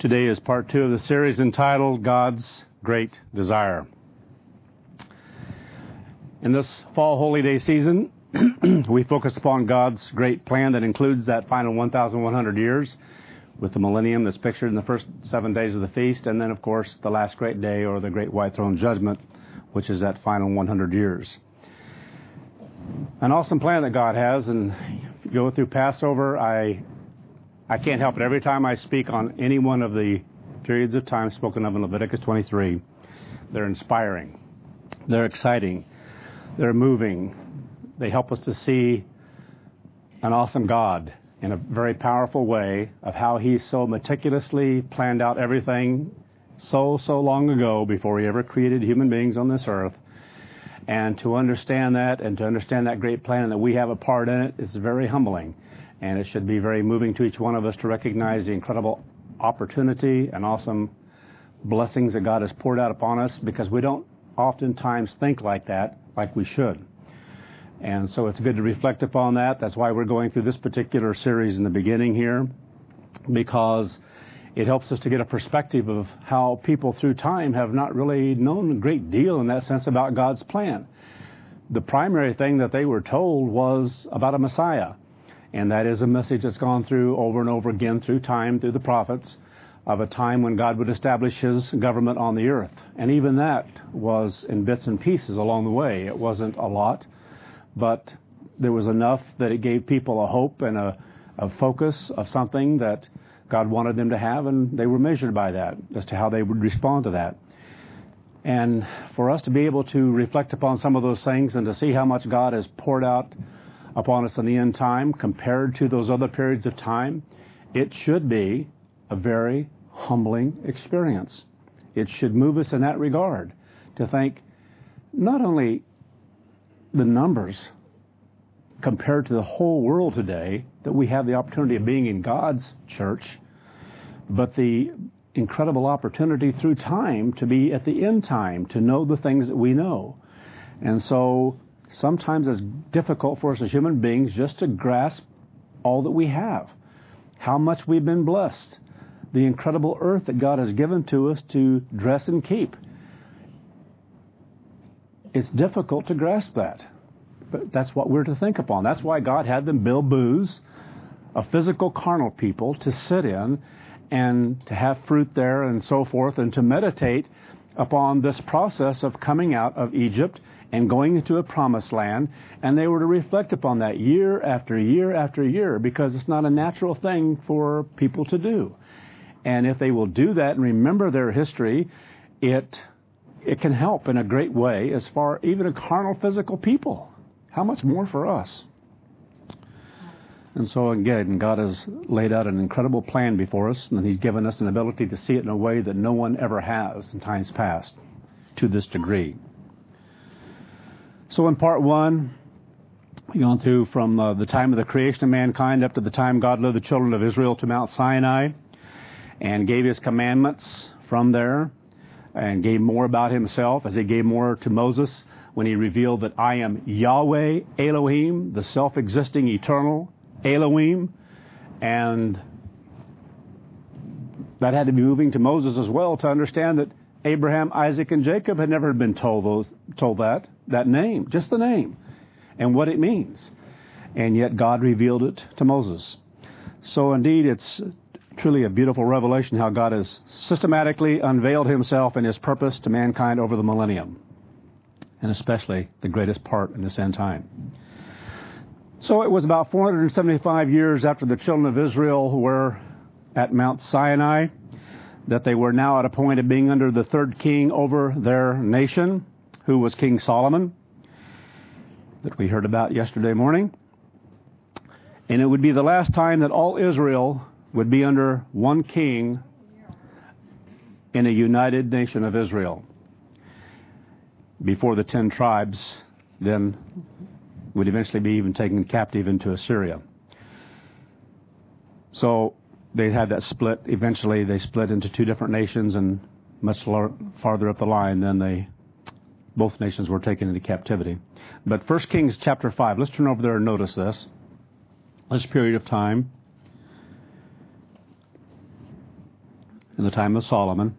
Today is part 2 of the series entitled God's Great Desire. In this fall holy day season, we focus upon God's great plan that includes that final 1,100 years with the millennium that's pictured in the first 7 days of the feast, and then, of course, the last great day or the great white throne judgment, which is that final 100 years. An awesome plan that God has, and if you go through Passover, I can't help it. Every time I speak on any one of the periods of time spoken of in Leviticus 23, they're inspiring, they're exciting, they're moving. They help us to see an awesome God in a very powerful way of how He so meticulously planned out everything so long ago before He ever created human beings on this earth. And to understand that and to understand that great plan and that we have a part in it is very humbling. And it should be very moving to each one of us to recognize the incredible opportunity and awesome blessings that God has poured out upon us, because we don't oftentimes think like that, like we should. And so it's good to reflect upon that. That's why we're going through this particular series in the beginning here, because it helps us to get a perspective of how people through time have not really known a great deal in that sense about God's plan. The primary thing that they were told was about a Messiah. And that is a message that's gone through over and over again through time, through the prophets, of a time when God would establish His government on the earth. And even that was in bits and pieces along the way. It wasn't a lot, but there was enough that it gave people a hope and a focus of something that God wanted them to have, and they were measured by that as to how they would respond to that. And for us to be able to reflect upon some of those things and to see how much God has poured out upon us in the end time compared to those other periods of time, it should be a very humbling experience. It should move us in that regard to think not only the numbers compared to the whole world today that we have the opportunity of being in God's church, but the incredible opportunity through time to be at the end time, to know the things that we know. And so sometimes it's difficult for us as human beings just to grasp all that we have, how much we've been blessed, the incredible earth that God has given to us to dress and keep. It's difficult to grasp that, but that's what we're to think upon. That's why God had them build booths of physical carnal people to sit in and to have fruit there and so forth, and to meditate upon this process of coming out of Egypt and going into a promised land, and they were to reflect upon that year after year after year, because it's not a natural thing for people to do. And if they will do that and remember their history, it can help in a great way as far even a carnal physical people. How much more for us? And so again, God has laid out an incredible plan before us, and He's given us an ability to see it in a way that no one ever has in times past to this degree. So in part 1, we've gone through from the time of the creation of mankind up to the time God led the children of Israel to Mount Sinai and gave His commandments from there, and gave more about Himself as He gave more to Moses when He revealed that I am Yahweh Elohim, the self-existing eternal Elohim. And that had to be moving to Moses as well to understand that Abraham, Isaac, and Jacob had never been told that name, just the name, and what it means. And yet God revealed it to Moses. So indeed, it's truly a beautiful revelation how God has systematically unveiled Himself and His purpose to mankind over the millennium, and especially the greatest part in this end time. So it was about 475 years after the children of Israel were at Mount Sinai that they were now at a point of being under the third king over their nation, who was King Solomon, that we heard about yesterday morning. And it would be the last time that all Israel would be under one king in a united nation of Israel, before the 10 tribes then would eventually be even taken captive into Assyria. So they had that split. Eventually they split into 2 different nations, and much farther up the line then both nations were taken into captivity. But 1 Kings chapter 5, let's turn over there and notice this period of time. in the time of Solomon.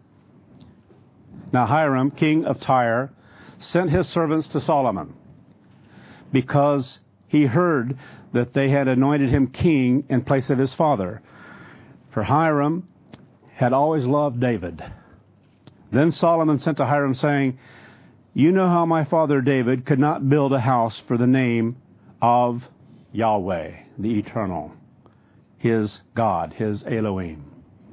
Now Hiram, king of Tyre, sent his servants to Solomon because he heard that they had anointed him king in place of his father. For Hiram had always loved David. Then Solomon sent to Hiram, saying, "You know how my father David could not build a house for the name of Yahweh, the Eternal, his God, his Elohim,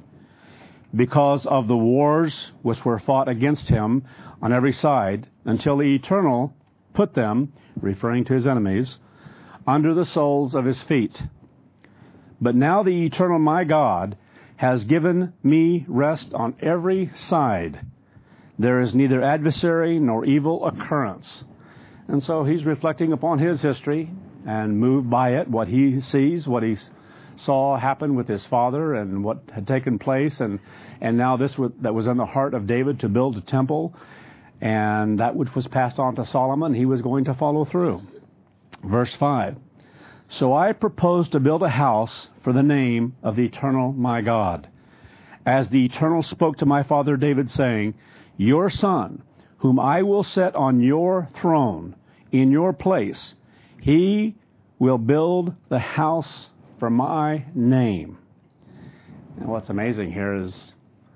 because of the wars which were fought against him on every side, until the Eternal put them," referring to his enemies, "under the soles of his feet. But now the Eternal my God has given me rest on every side. There is neither adversary nor evil occurrence." And so he's reflecting upon his history and moved by it, what he sees, what he saw happen with his father and what had taken place, and now this that was in the heart of David to build a temple, and that which was passed on to Solomon, he was going to follow through. Verse 5, "So I propose to build a house for the name of the Eternal my God, as the Eternal spoke to my father David, saying, Your son, whom I will set on your throne in your place, he will build the house for my name." And what's amazing here is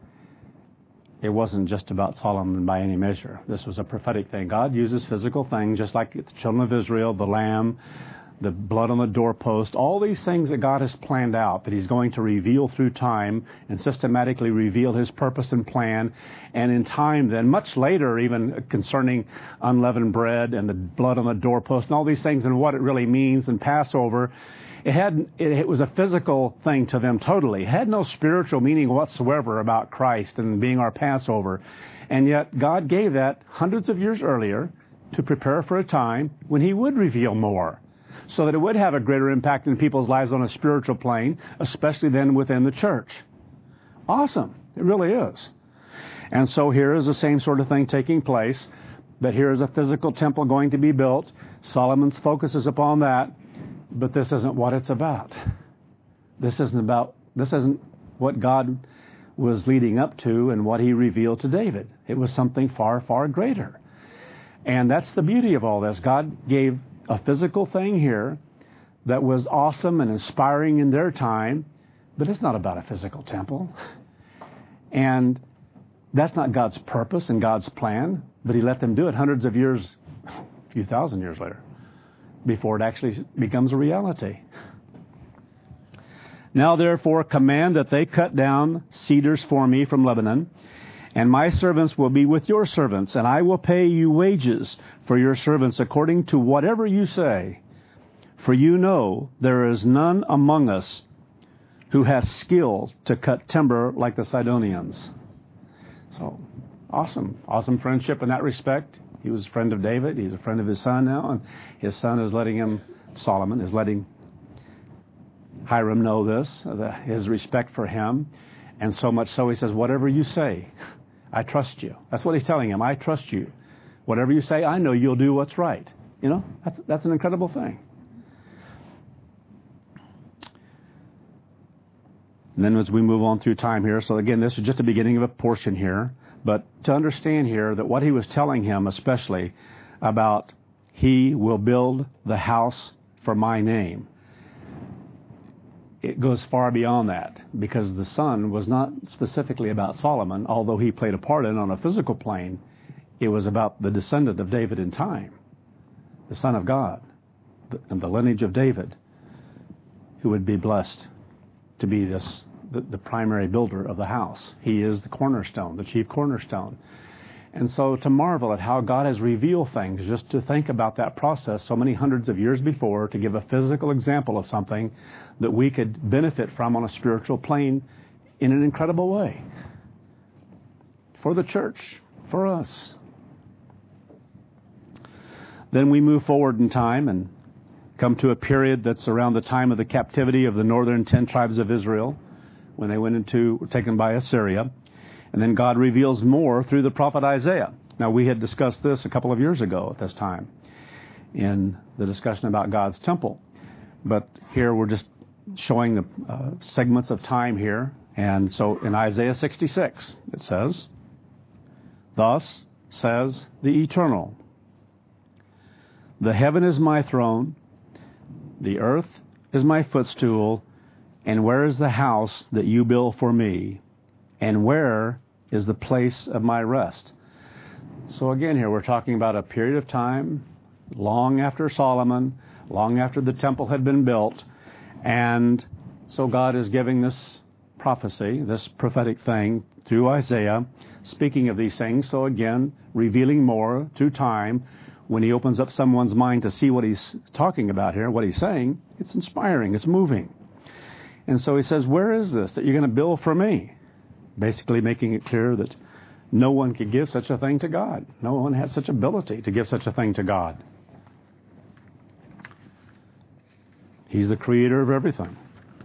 it wasn't just about Solomon by any measure. This was a prophetic thing. God uses physical things, just like the children of Israel, the lamb, the blood on the doorpost, all these things that God has planned out, that he's going to reveal through time and systematically reveal his purpose and plan. And in time then, much later, even concerning unleavened bread and the blood on the doorpost and all these things and what it really means and Passover, it was a physical thing to them totally. It had no spiritual meaning whatsoever about Christ and being our Passover. And yet God gave that hundreds of years earlier to prepare for a time when he would reveal more, so that it would have a greater impact in people's lives on a spiritual plane, especially then within the church. Awesome. It really is. And so here is the same sort of thing taking place, that here is a physical temple going to be built. Solomon's focus is upon that, but this isn't what it's about. This isn't what God was leading up to and what he revealed to David. It was something far, far greater. And that's the beauty of all this. God gave a physical thing here that was awesome and inspiring in their time, but it's not about a physical temple. And that's not God's purpose and God's plan, but he let them do it hundreds of years, a few thousand years later, before it actually becomes a reality. "Now therefore command that they cut down cedars for me from Lebanon, and my servants will be with your servants, and I will pay you wages for your servants according to whatever you say. For you know there is none among us who has skill to cut timber like the Sidonians." So, awesome friendship in that respect. He was a friend of David. He's a friend of his son now, and his son is Solomon is letting Hiram know this, his respect for him. And so much so he says, "Whatever you say, I trust you." That's what he's telling him. I trust you. Whatever you say, I know you'll do what's right. You know, that's an incredible thing. And then as we move on through time here, so again, this is just the beginning of a portion here, but to understand here that what he was telling him especially about he will build the house for my name, it goes far beyond that, because the son was not specifically about Solomon, although he played a part in it on a physical plane. It was about the descendant of David in time, the Son of God, and the lineage of David, who would be blessed to be the primary builder of the house. He is the cornerstone, the chief cornerstone. And so to marvel at how God has revealed things, just to think about that process so many hundreds of years before, to give a physical example of something that we could benefit from on a spiritual plane in an incredible way. For the church, for us. Then we move forward in time and come to a period that's around the time of the captivity of the northern 10 tribes of Israel, when they were taken by Assyria. And then God reveals more through the prophet Isaiah. Now, we had discussed this a couple of years ago at this time in the discussion about God's temple. But here we're just showing the segments of time here And so in Isaiah 66, it says, "Thus says the Eternal, the heaven is my throne, the earth is my footstool, and where is the house that you build for me? And where is the place of my rest?" So again here we're talking about a period of time long after Solomon, long after the temple had been built. And so God is giving this prophecy, this prophetic thing through Isaiah, speaking of these things. So again, revealing more through time. When he opens up someone's mind to see what he's talking about here, what he's saying, it's inspiring, it's moving. And so he says, where is this that you're going to build for me? Basically making it clear that no one could give such a thing to God. No one has such ability to give such a thing to God. He's the creator of everything.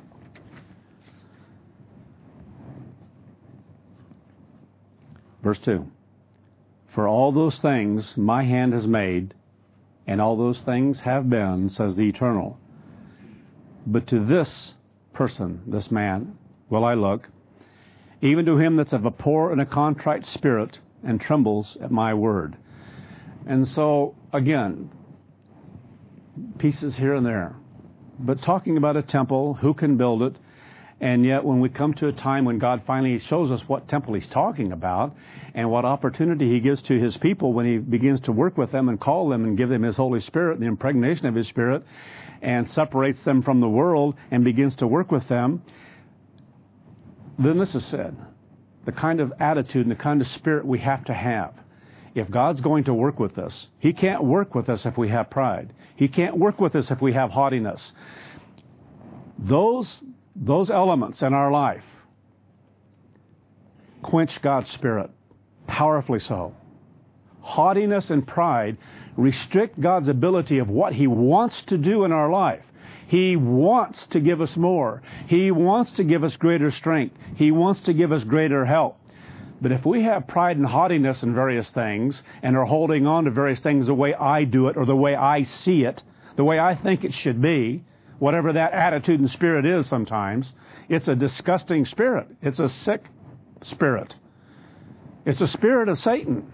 Verse 2. For all those things my hand has made, and all those things have been, says the Eternal. But to this person, this man, will I look, even to him that's of a poor and a contrite spirit, and trembles at my word. And so, again, pieces here and there. But talking about a temple, who can build it? And yet when we come to a time when God finally shows us what temple he's talking about and what opportunity he gives to his people when he begins to work with them and call them and give them his Holy Spirit, the impregnation of his Spirit, and separates them from the world and begins to work with them, then this is said. The kind of attitude and the kind of spirit we have to have. If God's going to work with us, he can't work with us if we have pride. He can't work with us if we have haughtiness. Those elements in our life quench God's Spirit, powerfully so. Haughtiness and pride restrict God's ability of what he wants to do in our life. He wants to give us more. He wants to give us greater strength. He wants to give us greater help. But if we have pride and haughtiness in various things and are holding on to various things the way I do it or the way I see it, the way I think it should be, whatever that attitude and spirit is sometimes, it's a disgusting spirit. It's a sick spirit. It's a spirit of Satan.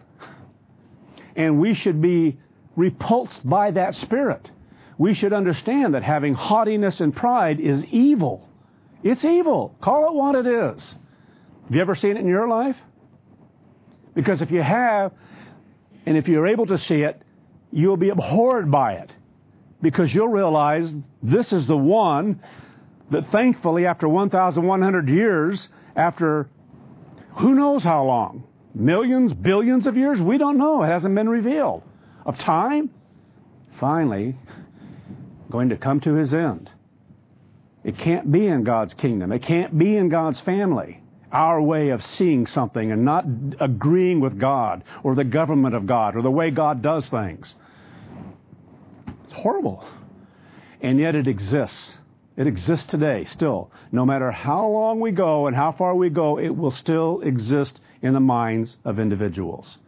And we should be repulsed by that spirit. We should understand that having haughtiness and pride is evil. It's evil. Call it what it is. Have you ever seen it in your life? Because if you have, and if you're able to see it, you'll be abhorred by it. Because you'll realize this is the one that thankfully after 1,100 years, after who knows how long, millions, billions of years, we don't know. It hasn't been revealed. Of time, finally going to come to his end. It can't be in God's kingdom. It can't be in God's family. Our way of seeing something and not agreeing with God or the government of God or the way God does things. It's horrible. And yet it exists. It exists today still. No matter how long we go and how far we go, it will still exist in the minds of individuals.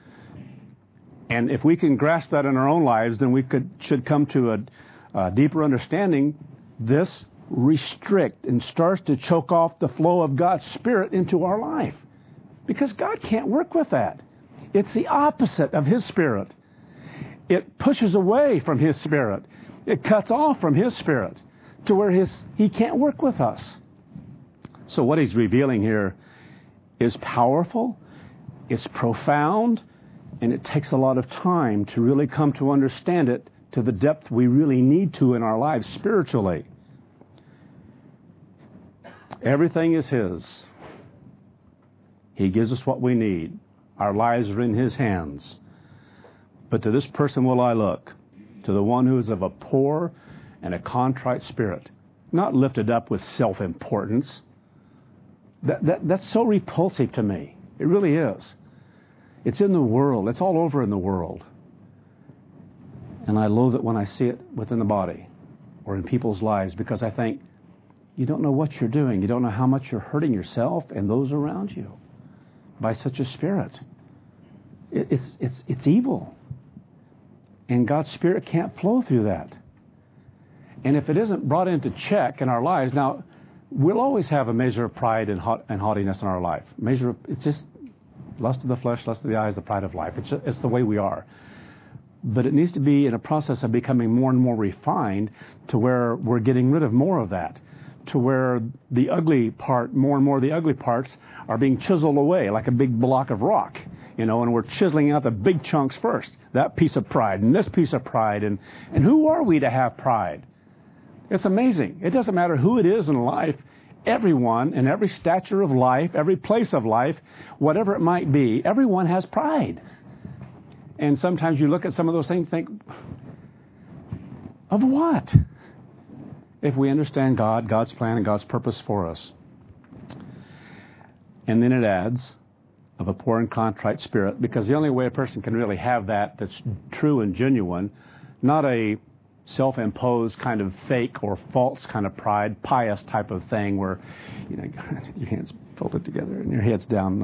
And if we can grasp that in our own lives, then we should come to a deeper understanding. This restrict and starts to choke off the flow of God's Spirit into our life. Because God can't work with that. It's the opposite of his Spirit. It pushes away from his Spirit. It cuts off from his Spirit to where he can't work with us. So what he's revealing here is powerful, it's profound, and it takes a lot of time to really come to understand it to the depth we really need to in our lives spiritually. Everything is his. He gives us what we need. Our lives are in his hands. But to this person will I look, to the one who is of a poor and a contrite spirit, not lifted up with self-importance. That's so repulsive to me. It really is. It's in the world. It's all over in the world. And I loathe it when I see it within the body or in people's lives, because I think, you don't know what you're doing. You don't know how much you're hurting yourself and those around you by such a spirit. It's evil. And God's Spirit can't flow through that. And if it isn't brought into check in our lives, now, we'll always have a measure of pride and haughtiness in our life. It's just lust of the flesh, lust of the eyes, the pride of life. It's the way we are. But it needs to be in a process of becoming more and more refined to where we're getting rid of more of that, to where the ugly part, more and more of the ugly parts are being chiseled away like a big block of rock, and we're chiseling out the big chunks first. That piece of pride and this piece of pride. And who are we to have pride? It's amazing. It doesn't matter who it is in life. Everyone, in every stature of life, every place of life, whatever it might be, everyone has pride. And sometimes you look at some of those things and think, of what? If we understand God, God's plan, and God's purpose for us. And then it adds, of a poor and contrite spirit, because the only way a person can really have that's true and genuine, not a self-imposed kind of fake or false kind of pride, pious type of thing where, your hands folded together and your head's down.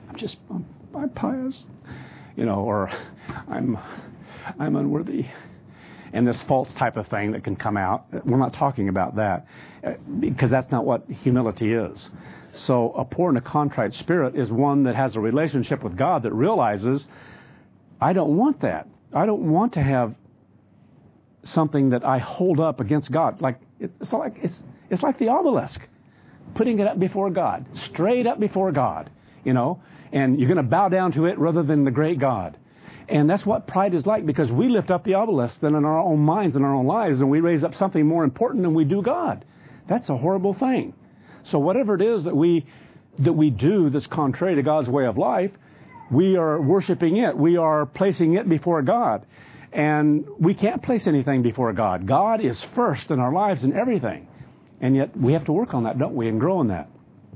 I'm pious, or I'm unworthy. And this false type of thing that can come out. We're not talking about that because that's not what humility is. So a poor and a contrite spirit is one that has a relationship with God that realizes, I don't want that. I don't want to have something that I hold up against God. It's like the obelisk, putting it up before God, straight up before God, and you're going to bow down to it rather than the great God. And that's what pride is like, because we lift up the obelisk then in our own minds and our own lives, and we raise up something more important than we do God. That's a horrible thing. So whatever it is that we do that's contrary to God's way of life, we are worshiping it. We are placing it before God. And we can't place anything before God. God is first in our lives and everything. And yet we have to work on that, don't we, and grow in that.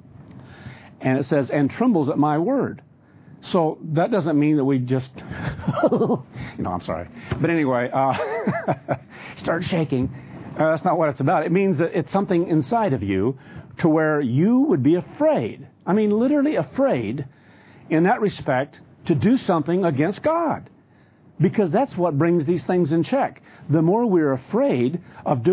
And it says, and trembles at my word. So that doesn't mean that we just, I'm sorry. But anyway, start shaking. That's not what it's about. It means that it's something inside of you to where you would be afraid. I mean, literally afraid in that respect to do something against God. Because that's what brings these things in check. The more we're afraid of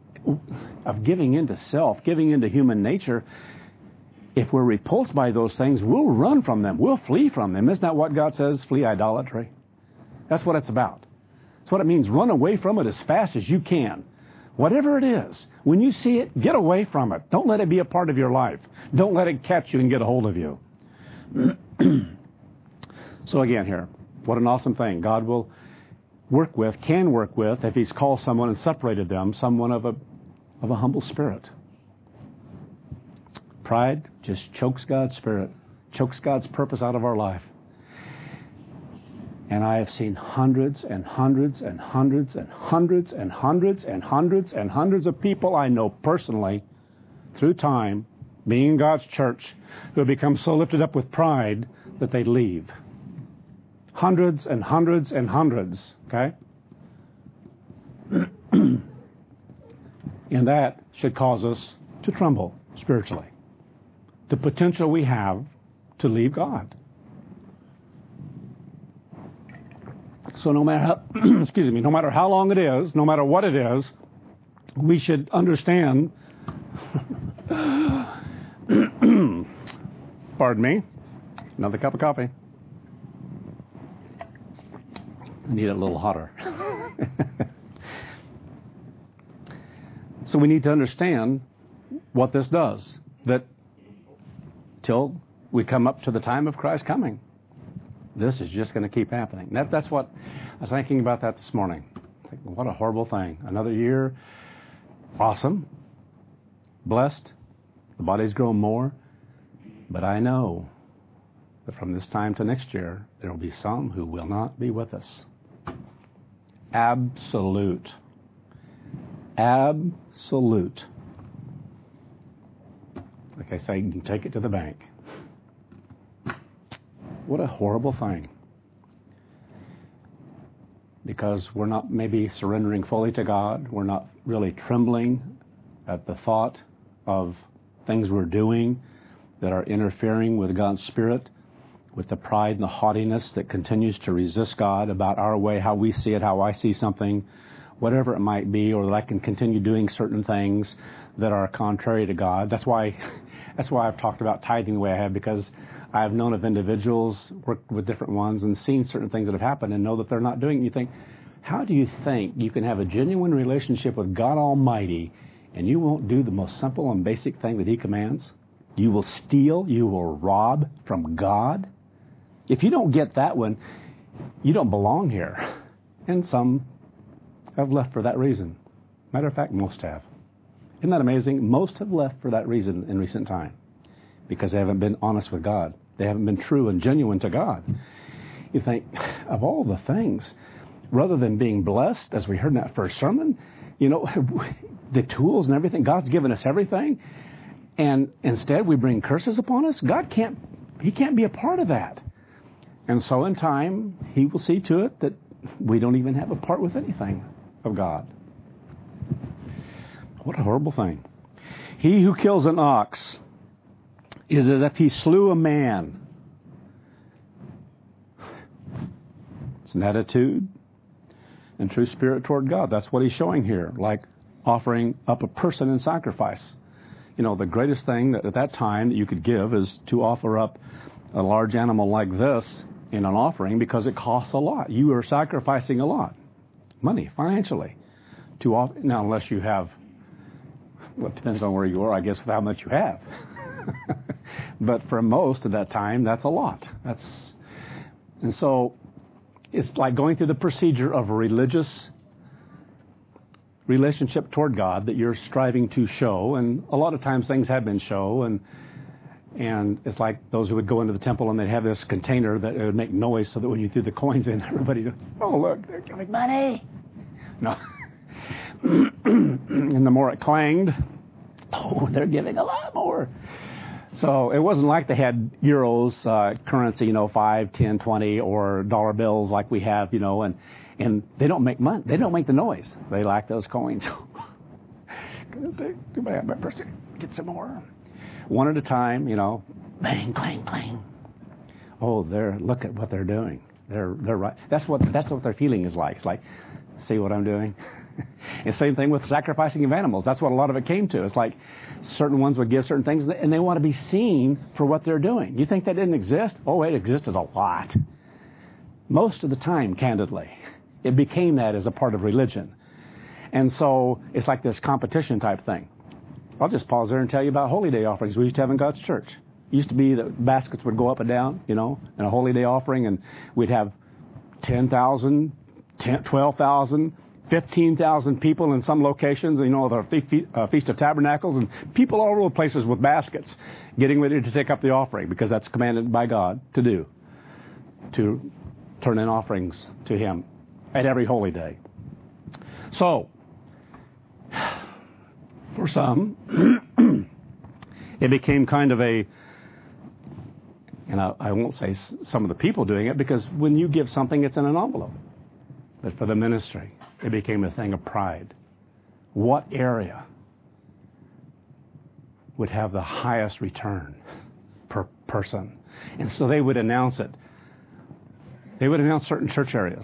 giving into self, giving into human nature, if we're repulsed by those things, we'll run from them. We'll flee from them. Isn't that what God says? Flee idolatry. That's what it's about. That's what it means. Run away from it as fast as you can. Whatever it is, when you see it, get away from it. Don't let it be a part of your life. Don't let it catch you and get a hold of you. So again here, what an awesome thing. God will can work with, if He's called someone and separated them, someone of a humble spirit. Pride just chokes God's spirit, chokes God's purpose out of our life. And I have seen hundreds and hundreds and hundreds and hundreds and hundreds and hundreds and hundreds of people I know personally through time, being in God's church, who have become so lifted up with pride that they leave. Hundreds and hundreds and hundreds, okay? And that should cause us to tremble spiritually. The potential we have to leave God. So no matter how, no matter how long it is, no matter what it is, we should understand. Pardon me. Another cup of coffee. I need it a little hotter. So we need to understand what this does. That till we come up to the time of Christ coming, this is just going to keep happening. That's what I was thinking about that this morning. What a horrible thing. Another year, awesome, blessed, the body's grown more. But I know that from this time to next year, there will be some who will not be with us. Absolute. Absolute. Like I say, you can take it to the bank. What a horrible thing. Because we're not maybe surrendering fully to God. We're not really trembling at the thought of things we're doing that are interfering with God's Spirit, with the pride and the haughtiness that continues to resist God about our way, how we see it, how I see something, whatever it might be, or that I can continue doing certain things that are contrary to God. That's why I've talked about tithing the way I have, because I've known of individuals, worked with different ones, and seen certain things that have happened and know that they're not doing it. You think, how do you think you can have a genuine relationship with God Almighty and you won't do the most simple and basic thing that He commands? You will steal, you will rob from God. If you don't get that one, you don't belong here. And some have left for that reason. Matter of fact, most have. Isn't that amazing? Most have left for that reason in recent time, because they haven't been honest with God. They haven't been true and genuine to God. You think, of all the things, rather than being blessed, as we heard in that first sermon, the tools and everything, God's given us everything, and instead we bring curses upon us. He can't be a part of that. And so in time, He will see to it that we don't even have a part with anything of God. What a horrible thing. He who kills an ox is as if he slew a man. It's an attitude and true spirit toward God. That's what He's showing here, like offering up a person in sacrifice. The greatest thing that at that time that you could give is to offer up a large animal like this in an offering, because it costs a lot. You are sacrificing a lot. Money, financially. Now, unless you have, it depends on where you are, I guess, with how much you have. But for most of that time, that's a lot. And so it's like going through the procedure of a religious relationship toward God that you're striving to show. And a lot of times things have been shown. And it's like those who would go into the temple and they'd have this container that it would make noise so that when you threw the coins in, everybody would, oh, look, they're giving money. No. And the more it clanged, oh, they're giving a lot more. So it wasn't like they had euros, currency, 5, 10, 20, or dollar bills like we have, and they don't make money. They don't make the noise. They lack those coins. Get some more. One at a time, bang, clang, clang. Oh, look at what they're doing. They're right. That's what their feeling is like. It's like, see what I'm doing? And same thing with sacrificing of animals. That's what a lot of it came to. It's like certain ones would give certain things, and they want to be seen for what they're doing. You think that didn't exist? Oh, it existed a lot. Most of the time, candidly, it became that as a part of religion. And so it's like this competition type thing. I'll just pause there and tell you about Holy Day offerings we used to have in God's church. It used to be that baskets would go up and down, in a Holy Day offering, and we'd have 10,000, 12,000, 15,000 people in some locations, the Feast of Tabernacles, and people all over the places with baskets getting ready to take up the offering, because that's commanded by God to do, to turn in offerings to Him at every holy day. So, for some, it became kind of and I won't say some of the people doing it, because when you give something, it's in an envelope. But for the ministry, it became a thing of pride. What area would have the highest return per person? And so they would announce it. They would announce certain church areas.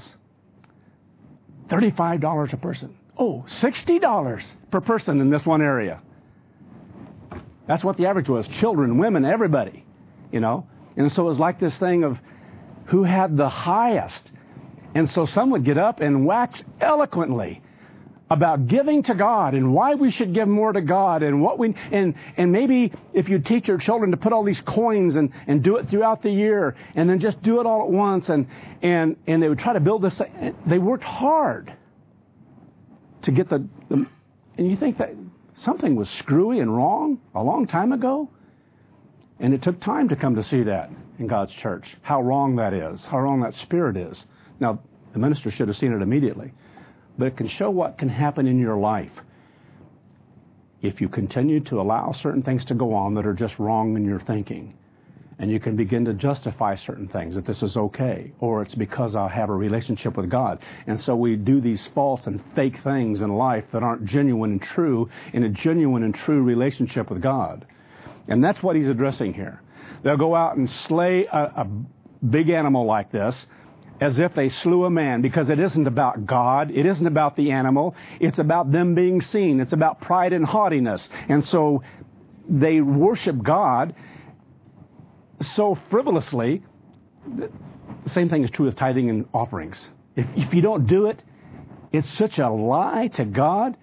$35 a person. Oh, $60 per person in this one area. That's what the average was. Children, women, everybody, And so it was like this thing of who had the highest. And so some would get up and wax eloquently about giving to God and why we should give more to God and and maybe if you teach your children to put all these coins and do it throughout the year and then just do it all at once and they would try to build this. They worked hard to get and you think that something was screwy and wrong a long time ago, and it took time to come to see that in God's church, how wrong that is, how wrong that spirit is. Now, the minister should have seen it immediately, but it can show what can happen in your life if you continue to allow certain things to go on that are just wrong in your thinking. And you can begin to justify certain things, that this is okay, or it's because I have a relationship with God. And so we do these false and fake things in life that aren't genuine and true in a genuine and true relationship with God. And that's what he's addressing here. They'll go out and slay a big animal like this, as if they slew a man, because it isn't about God. It isn't about the animal. It's about them being seen. It's about pride and haughtiness. And so they worship God so frivolously. The same thing is true with tithing and offerings. If you don't do it, it's such a lie to God.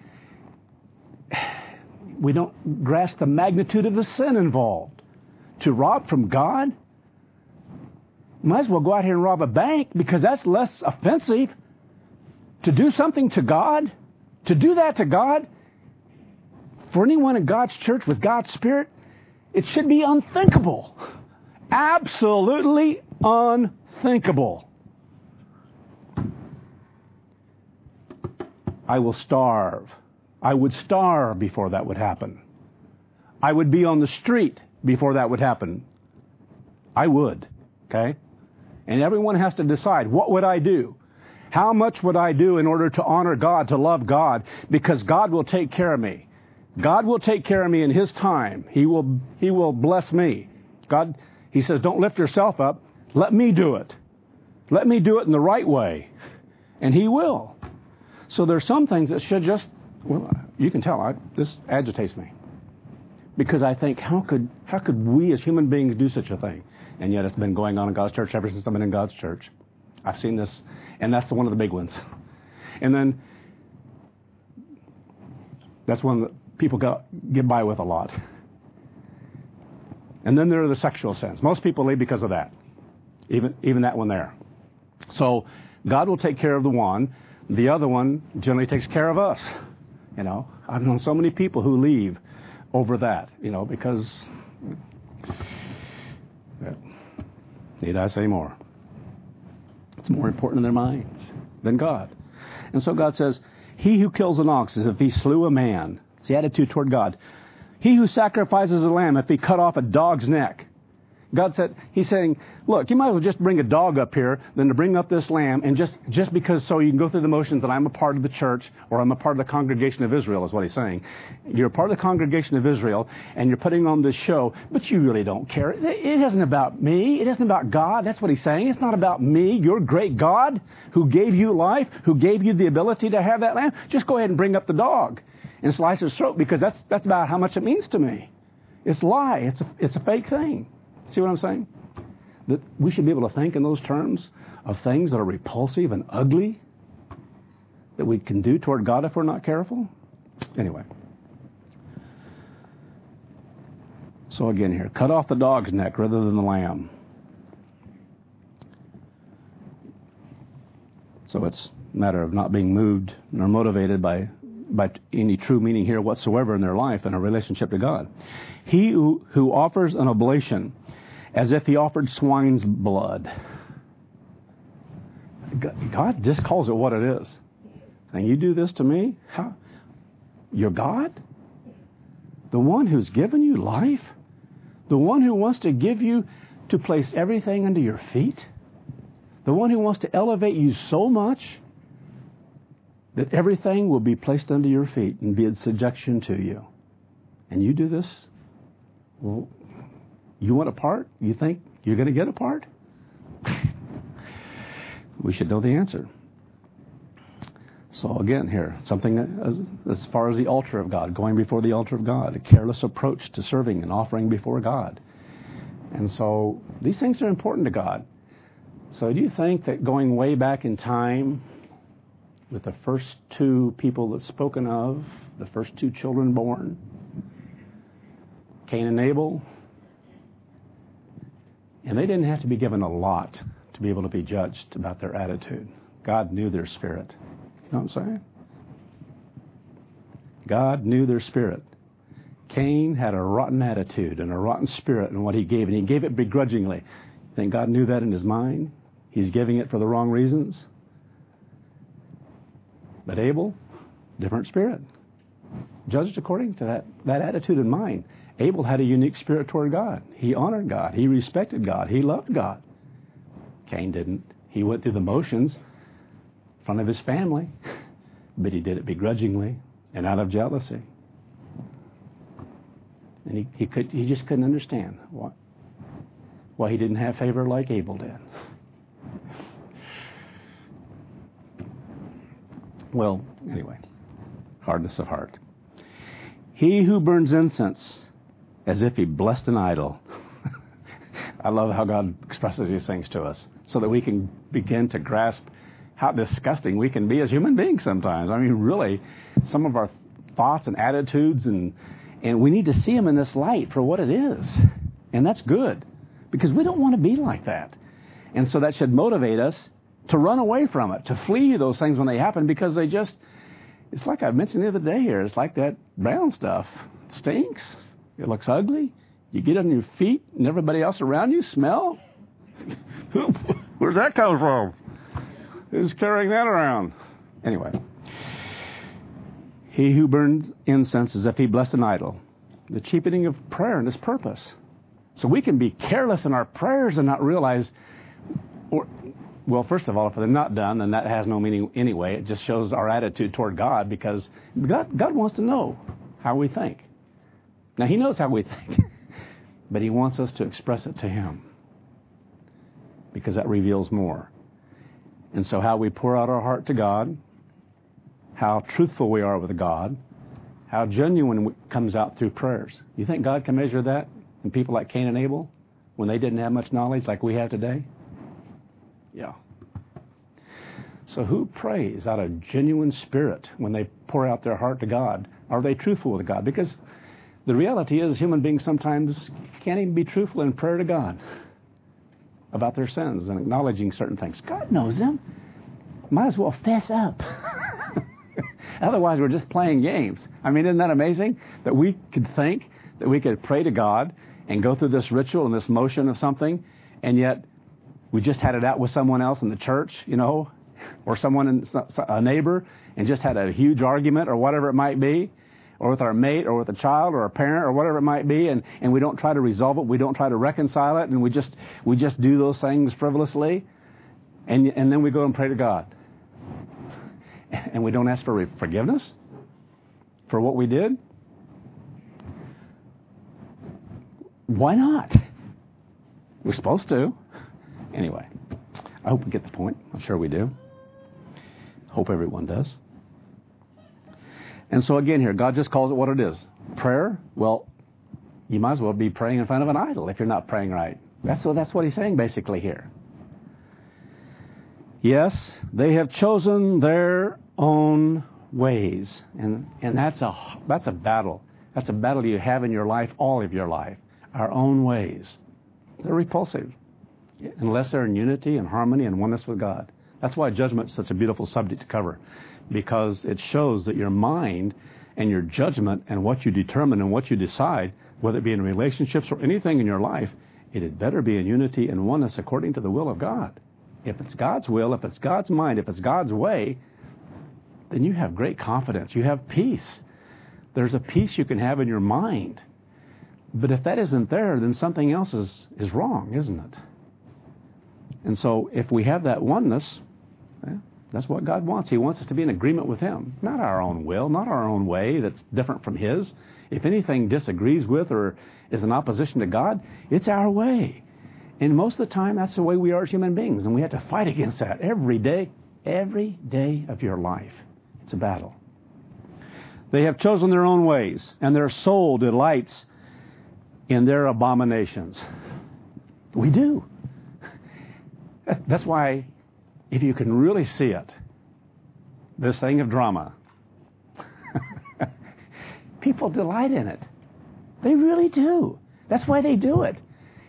We don't grasp the magnitude of the sin involved. To rob from God, might as well go out here and rob a bank, because that's less offensive. To do something to God, to do that to God, for anyone in God's church with God's Spirit, it should be unthinkable. Absolutely unthinkable. I will starve. I would starve before that would happen. I would be on the street before that would happen. I would. Okay? And everyone has to decide, what would I do? How much would I do in order to honor God, to love God? Because God will take care of me. God will take care of me in His time. He will bless me. God, He says, don't lift yourself up. Let me do it. Let me do it in the right way. And He will. So there's some things that should just, well, you can tell, this agitates me. Because I think, how could we as human beings do such a thing? And yet it's been going on in God's church ever since I've been in God's church. I've seen this, and that's one of the big ones. And then that's one that people get by with a lot. And then there are the sexual sins. Most people leave because of that. Even that one there. So God will take care of the one. The other one generally takes care of us. You know, I've known so many people who leave over that, you know, because, need I say more? It's more important in their minds than God. And so God says, he who kills an ox as if he slew a man. It's the attitude toward God. He who sacrifices a lamb if he cut off a dog's neck. God said, He's saying, look, you might as well just bring a dog up here than to bring up this lamb, and just because so you can go through the motions that I'm a part of the church or I'm a part of the congregation of Israel is what He's saying. You're a part of the congregation of Israel and you're putting on this show, but you really don't care. It isn't about me. It isn't about God. That's what He's saying. It's not about me, your great God who gave you life, who gave you the ability to have that lamb. Just go ahead and bring up the dog and slice his throat, because that's about how much it means to me. It's a lie. It's a fake thing. See what I'm saying? That we should be able to think in those terms of things that are repulsive and ugly that we can do toward God if we're not careful. Anyway. So again here, cut off the dog's neck rather than the lamb. So it's a matter of not being moved nor motivated by any true meaning here whatsoever in their life and a relationship to God. He who offers an oblation as if he offered swine's blood. God just calls it what it is. And you do this to me? How? You're God? The one who's given you life? The one who wants to give you to place everything under your feet? The one who wants to elevate you so much that everything will be placed under your feet and be in subjection to you. And you do this? Well, you want a part? You think you're going to get a part? We should know the answer. So again here, something as far as the altar of God, going before the altar of God, a careless approach to serving and offering before God. And so these things are important to God. So do you think that going way back in time with the first two people that's spoken of, the first two children born, Cain and Abel, and they didn't have to be given a lot to be able to be judged about their attitude. God knew their spirit. You know what I'm saying? God knew their spirit. Cain had a rotten attitude and a rotten spirit in what he gave, and he gave it begrudgingly. You think God knew that in his mind? He's giving it for the wrong reasons? But Abel, different spirit. Judged according to that attitude in mind. Abel had a unique spirit toward God. He honored God. He respected God. He loved God. Cain didn't. He went through the motions in front of his family, but he did it begrudgingly and out of jealousy. And he just couldn't understand why he didn't have favor like Abel did. Well, anyway, hardness of heart. He who burns incense as if he blessed an idol. I love how God expresses these things to us so that we can begin to grasp how disgusting we can be as human beings sometimes. I mean, really, some of our thoughts and attitudes, and we need to see them in this light for what it is. And that's good, because we don't want to be like that. And so that should motivate us to run away from it, to flee those things when they happen, because they just, it's like I mentioned the other day here, it's like that brown stuff. It stinks. It looks ugly. You get on your feet and everybody else around you smell. Where's that come from? Who's carrying that around? Anyway. He who burns incense as if he blessed an idol. The cheapening of prayer and its purpose. So we can be careless in our prayers and not realize, well, first of all, if they're not done, then that has no meaning anyway. It just shows our attitude toward God, because God wants to know how we think. Now, He knows how we think, but He wants us to express it to Him, because that reveals more. And so how we pour out our heart to God, how truthful we are with God, how genuine it comes out through prayers. You think God can measure that in people like Cain and Abel when they didn't have much knowledge like we have today? Yeah. So who prays out of genuine spirit when they pour out their heart to God? Are they truthful with God? Because the reality is human beings sometimes can't even be truthful in prayer to God about their sins and acknowledging certain things. God knows them. Might as well fess up. Otherwise, we're just playing games. I mean, isn't that amazing? That we could think that we could pray to God and go through this ritual and this motion of something, and yet we just had it out with someone else in the church, or a neighbor, and just had a huge argument or whatever it might be, or with our mate or with a child or a parent or whatever it might be, and we don't try to resolve it, we don't try to reconcile it, and we just do those things frivolously, and then we go and pray to God. And we don't ask for forgiveness for what we did? Why not? We're supposed to. Anyway, I hope we get the point. I'm sure we do. Hope everyone does. And so again here, God just calls it what it is. Prayer, well, you might as well be praying in front of an idol if you're not praying right. That's what He's saying basically here. Yes, they have chosen their own ways. And that's a battle. That's a battle you have in your life, all of your life. Our own ways. They're repulsive unless they're in unity and harmony and oneness with God. That's why judgment is such a beautiful subject to cover, because it shows that your mind and your judgment and what you determine and what you decide, whether it be in relationships or anything in your life, it had better be in unity and oneness according to the will of God. If it's God's will, if it's God's mind, if it's God's way, then you have great confidence. You have peace. There's a peace you can have in your mind. But if that isn't there, then something else is wrong, isn't it? And so if we have that oneness, that's what God wants. He wants us to be in agreement with Him. Not our own will, not our own way that's different from His. If anything disagrees with or is in opposition to God, it's our way. And most of the time, that's the way we are as human beings. And we have to fight against that every day of your life. It's a battle. They have chosen their own ways, and their soul delights in their abominations. We do. That's why, if you can really see it, this thing of drama, people delight in it. They really do. That's why they do it.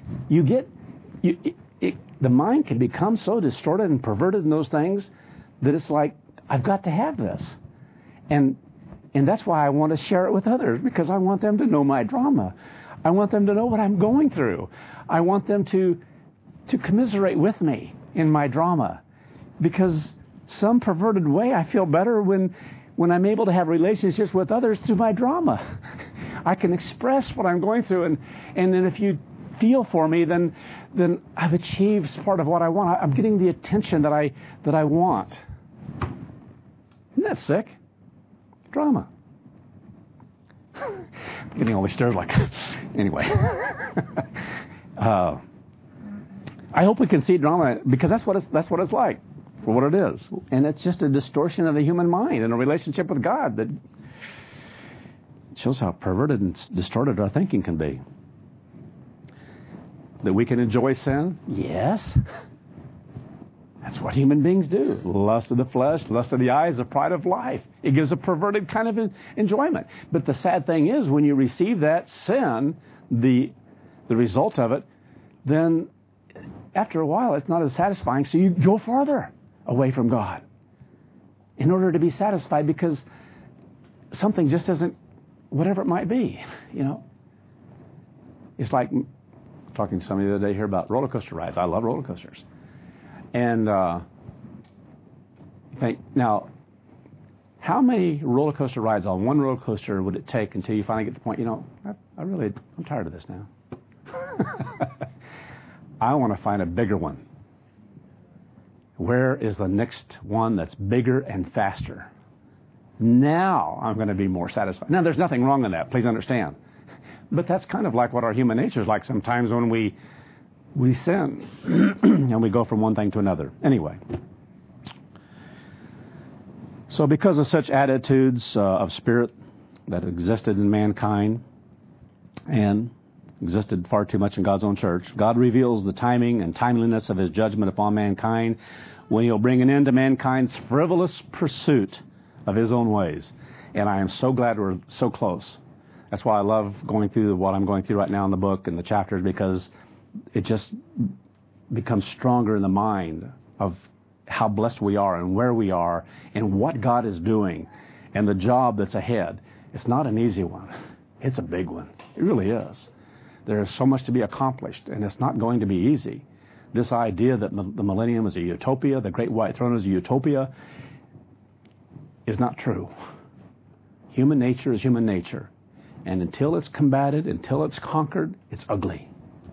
The mind can become so distorted and perverted in those things that it's like, I've got to have this. And that's why I want to share it with others, because I want them to know my drama. I want them to know what I'm going through. I want them to commiserate with me in my drama, because some perverted way I feel better when I'm able to have relationships with others through my drama. I can express what I'm going through, and then if you feel for me, then I've achieved part of what I want. I'm getting the attention that I want. Isn't that sick? Drama. I'm getting all these stares like, anyway. I hope we can see drama, because that's what it's like. for what it is. And it's just a distortion of the human mind and a relationship with God that shows how perverted and distorted our thinking can be. That we can enjoy sin? Yes. That's what human beings do. Lust of the flesh, lust of the eyes, the pride of life. It gives a perverted kind of enjoyment. But the sad thing is, when you receive that sin, the result of it, then after a while it's not as satisfying, so you go farther away from God in order to be satisfied, because something just isn't, whatever it might be, It's like talking to somebody the other day here about roller coaster rides. I love roller coasters. And think, now, how many roller coaster rides on one roller coaster would it take until you finally get to the point, I'm tired of this now. I want to find a bigger one. Where is the next one that's bigger and faster? Now I'm going to be more satisfied. Now, there's nothing wrong in that. Please understand. But that's kind of like what our human nature is like sometimes when we sin and we go from one thing to another. Anyway. So because of such attitudes of spirit that existed in mankind and existed far too much in God's own church, God reveals the timing and timeliness of His judgment upon mankind when He'll bring an end to mankind's frivolous pursuit of His own ways. And I am so glad we're so close. That's why I love going through what I'm going through right now in the book and the chapters, because it just becomes stronger in the mind of how blessed we are and where we are and what God is doing and the job that's ahead. It's not an easy one. It's a big one. It really is. There is so much to be accomplished, and it's not going to be easy. This idea that the millennium is a utopia, the great white throne is a utopia, is not true. Human nature is human nature. And until it's combated, until it's conquered, it's ugly.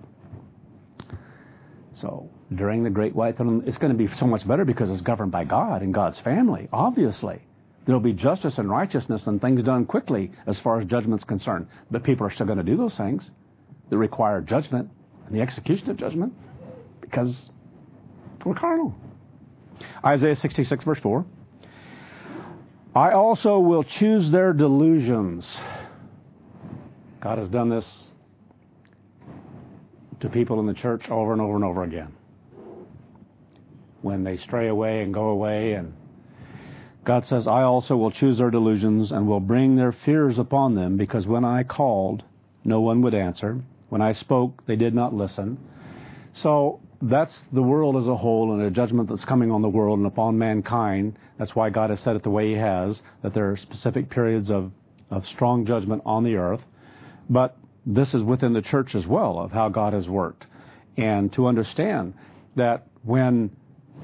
So during the great white throne, it's going to be so much better because it's governed by God and God's family, obviously. There will be justice and righteousness and things done quickly as far as judgment's concerned. But people are still going to do those things that require judgment and the execution of judgment because we're carnal. Isaiah 66, verse 4. I also will choose their delusions. God has done this to people in the church over and over and over again. When they stray away and go away, and God says, I also will choose their delusions and will bring their fears upon them, because when I called, no one would answer. When I spoke, they did not listen. So that's the world as a whole and a judgment that's coming on the world and upon mankind. That's why God has said it the way He has, that there are specific periods of strong judgment on the earth. But this is within the church as well, of how God has worked. And to understand that when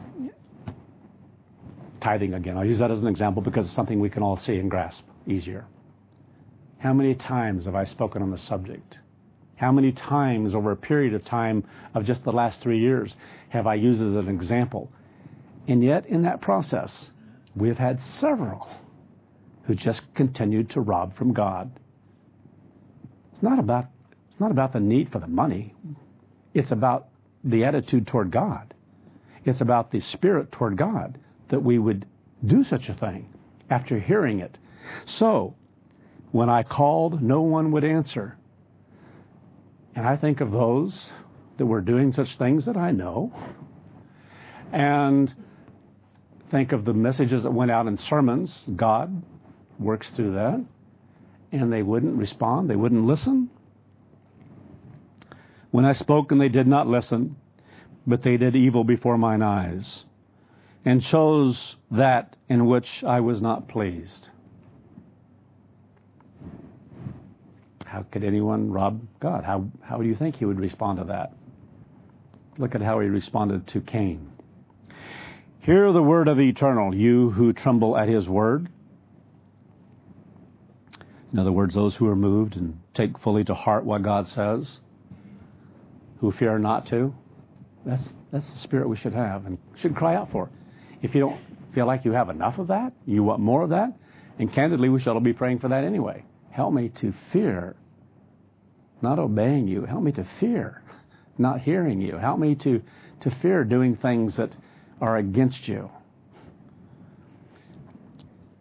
tithing again, I'll use that as an example because it's something we can all see and grasp easier. How many times have I spoken on the subject? How many times over a period of time of just the last 3 years have I used as an example? And yet in that process, we have had several who just continued to rob from God. It's not about the need for the money. It's about the attitude toward God. It's about the spirit toward God that we would do such a thing after hearing it. So, when I called, no one would answer. And I think of those that were doing such things that I know, and think of the messages that went out in sermons. God works through that. And they wouldn't respond. They wouldn't listen. When I spoke and they did not listen, but they did evil before mine eyes, and chose that in which I was not pleased. How could anyone rob God? How do you think He would respond to that? Look at how He responded to Cain. Hear the word of the Eternal, you who tremble at His word. In other words, those who are moved and take fully to heart what God says, who fear not to. That's the spirit we should have and should cry out for. If you don't feel like you have enough of that, you want more of that, and candidly, we should all be praying for that anyway. Help me to fear not obeying you. Help me to fear not hearing you. Help me to fear doing things that are against you.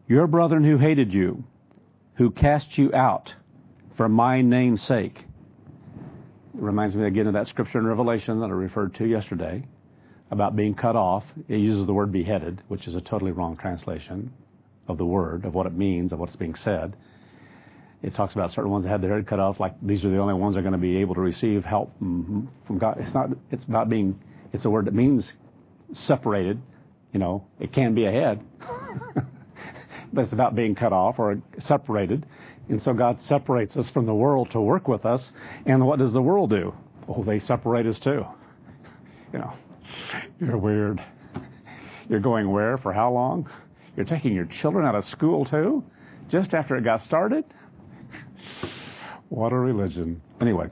Your brethren who hated you, who cast you out for my name's sake. It reminds me again of that scripture in Revelation that I referred to yesterday about being cut off. It uses the word beheaded, which is a totally wrong translation of the word, of what it means, of what's being said. It talks about certain ones that had their head cut off, like these are the only ones that are going to be able to receive help from God. It's about being, it's a word that means separated. You know, it can be a head, but it's about being cut off or separated. And so God separates us from the world to work with us. And what does the world do? Oh, they separate us too. You know, you're weird. You're going where? For how long? You're taking your children out of school too? Just after it got started? What a religion. Anyway.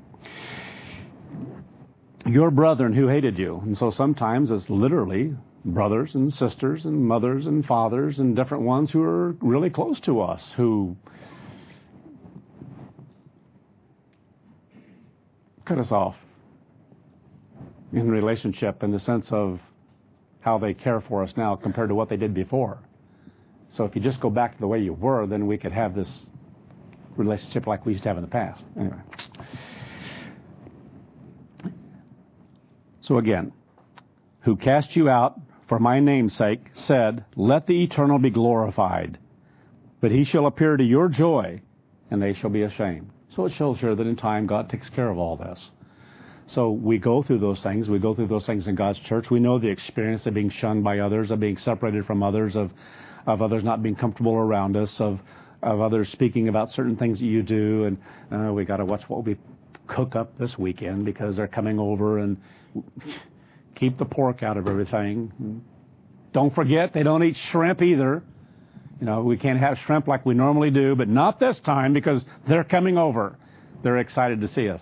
Your brethren who hated you. And so sometimes it's literally brothers and sisters and mothers and fathers and different ones who are really close to us who cut us off in relationship in the sense of how they care for us now compared to what they did before. So if you just go back to the way you were, then we could have this relationship like we used to have in the past. Anyway. So again, who cast you out for my name's sake, said, let the Eternal be glorified. But he shall appear to your joy, and they shall be ashamed. So it shows here that in time God takes care of all this. So we go through those things. We go through those things in God's church. We know the experience of being shunned by others, of being separated from others, of others not being comfortable around us, of others speaking about certain things that you do, and we got to watch what we cook up this weekend because they're coming over, and keep the pork out of everything. Don't forget, they don't eat shrimp either. You know, we can't have shrimp like we normally do, but not this time because they're coming over. They're excited to see us.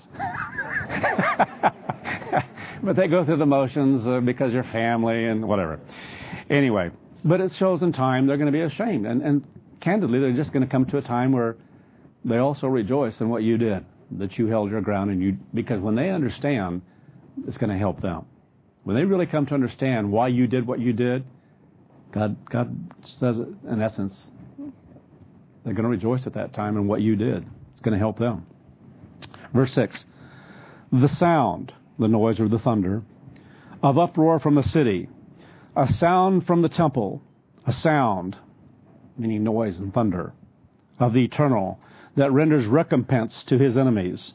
But they go through the motions because you're family and whatever. Anyway, but it shows in time they're going to be ashamed. And candidly, they're just going to come to a time where they also rejoice in what you did, that you held your ground, and because when they understand, it's going to help them. When they really come to understand why you did what you did, God says it, in essence, they're going to rejoice at that time in what you did. It's going to help them. Verse 6, the sound, the noise or the thunder, of uproar from a city, a sound from the temple, a sound, meaning noise and thunder, of the Eternal, that renders recompense to his enemies.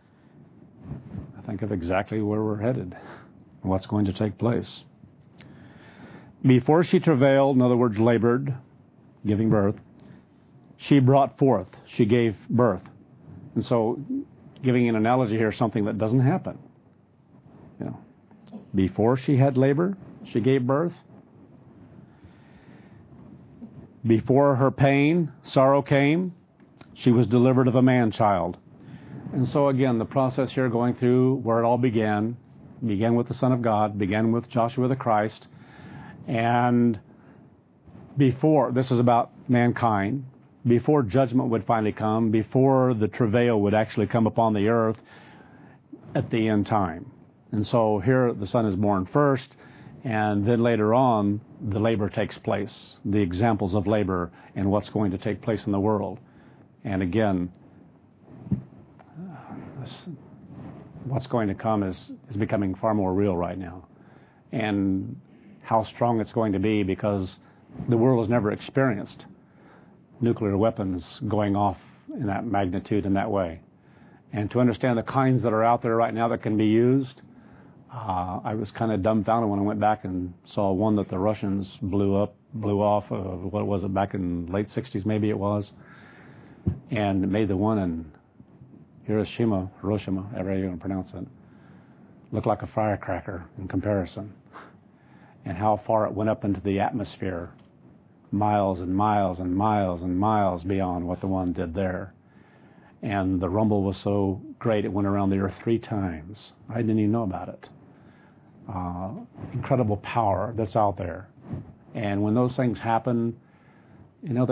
I think of exactly where we're headed, and what's going to take place. Before she travailed, in other words, labored, giving birth, she brought forth, she gave birth. And so, giving an analogy here, something that doesn't happen. You know, before she had labor, she gave birth. Before her pain, sorrow came, she was delivered of a man-child. And so again, the process here going through where it all began with the Son of God, began with Joshua the Christ, and before, this is about mankind, before judgment would finally come, before the travail would actually come upon the earth at the end time. And so here the Son is born first, and then later on, the labor takes place, the examples of labor and what's going to take place in the world. And again, what's going to come is becoming far more real right now. And how strong it's going to be, because the world has never experienced nuclear weapons going off in that magnitude in that way. And to understand the kinds that are out there right now that can be used, I was kind of dumbfounded when I went back and saw one that the Russians blew off, what was it, back in late 60s maybe it was, and made the one in Hiroshima, however you want to pronounce it, look like a firecracker in comparison. And how far it went up into the atmosphere, miles and miles and miles and miles beyond what the one did there. And the rumble was so great it went around the earth 3 times. I didn't even know about it. Incredible power that's out there. And when those things happen, you know,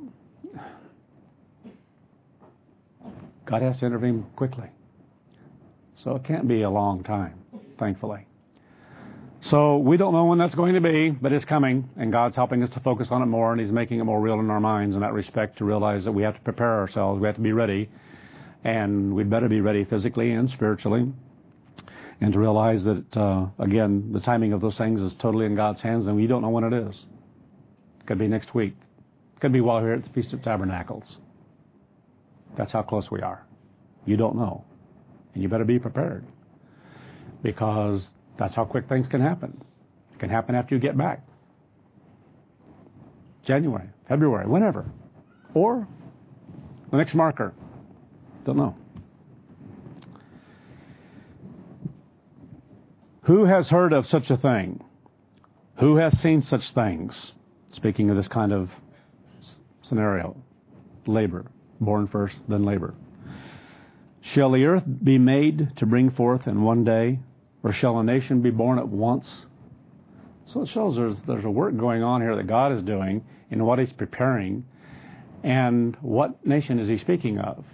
God has to intervene quickly. So it can't be a long time, thankfully. So we don't know when that's going to be, but it's coming, and God's helping us to focus on it more, and He's making it more real in our minds in that respect, to realize that we have to prepare ourselves, we have to be ready, and we'd better be ready physically and spiritually, and to realize that, again, the timing of those things is totally in God's hands, and we don't know when it is. It could be next week. It could be while we're here at the Feast of Tabernacles. That's how close we are. You don't know, and you better be prepared, because that's how quick things can happen. It can happen after you get back. January, February, whenever. Or the next marker. Don't know. Who has heard of such a thing? Who has seen such things? Speaking of this kind of scenario. Labor. Born first, then labor. Shall the earth be made to bring forth in one day? Or shall a nation be born at once? So it shows there's a work going on here that God is doing in what He's preparing. And what nation is He speaking of?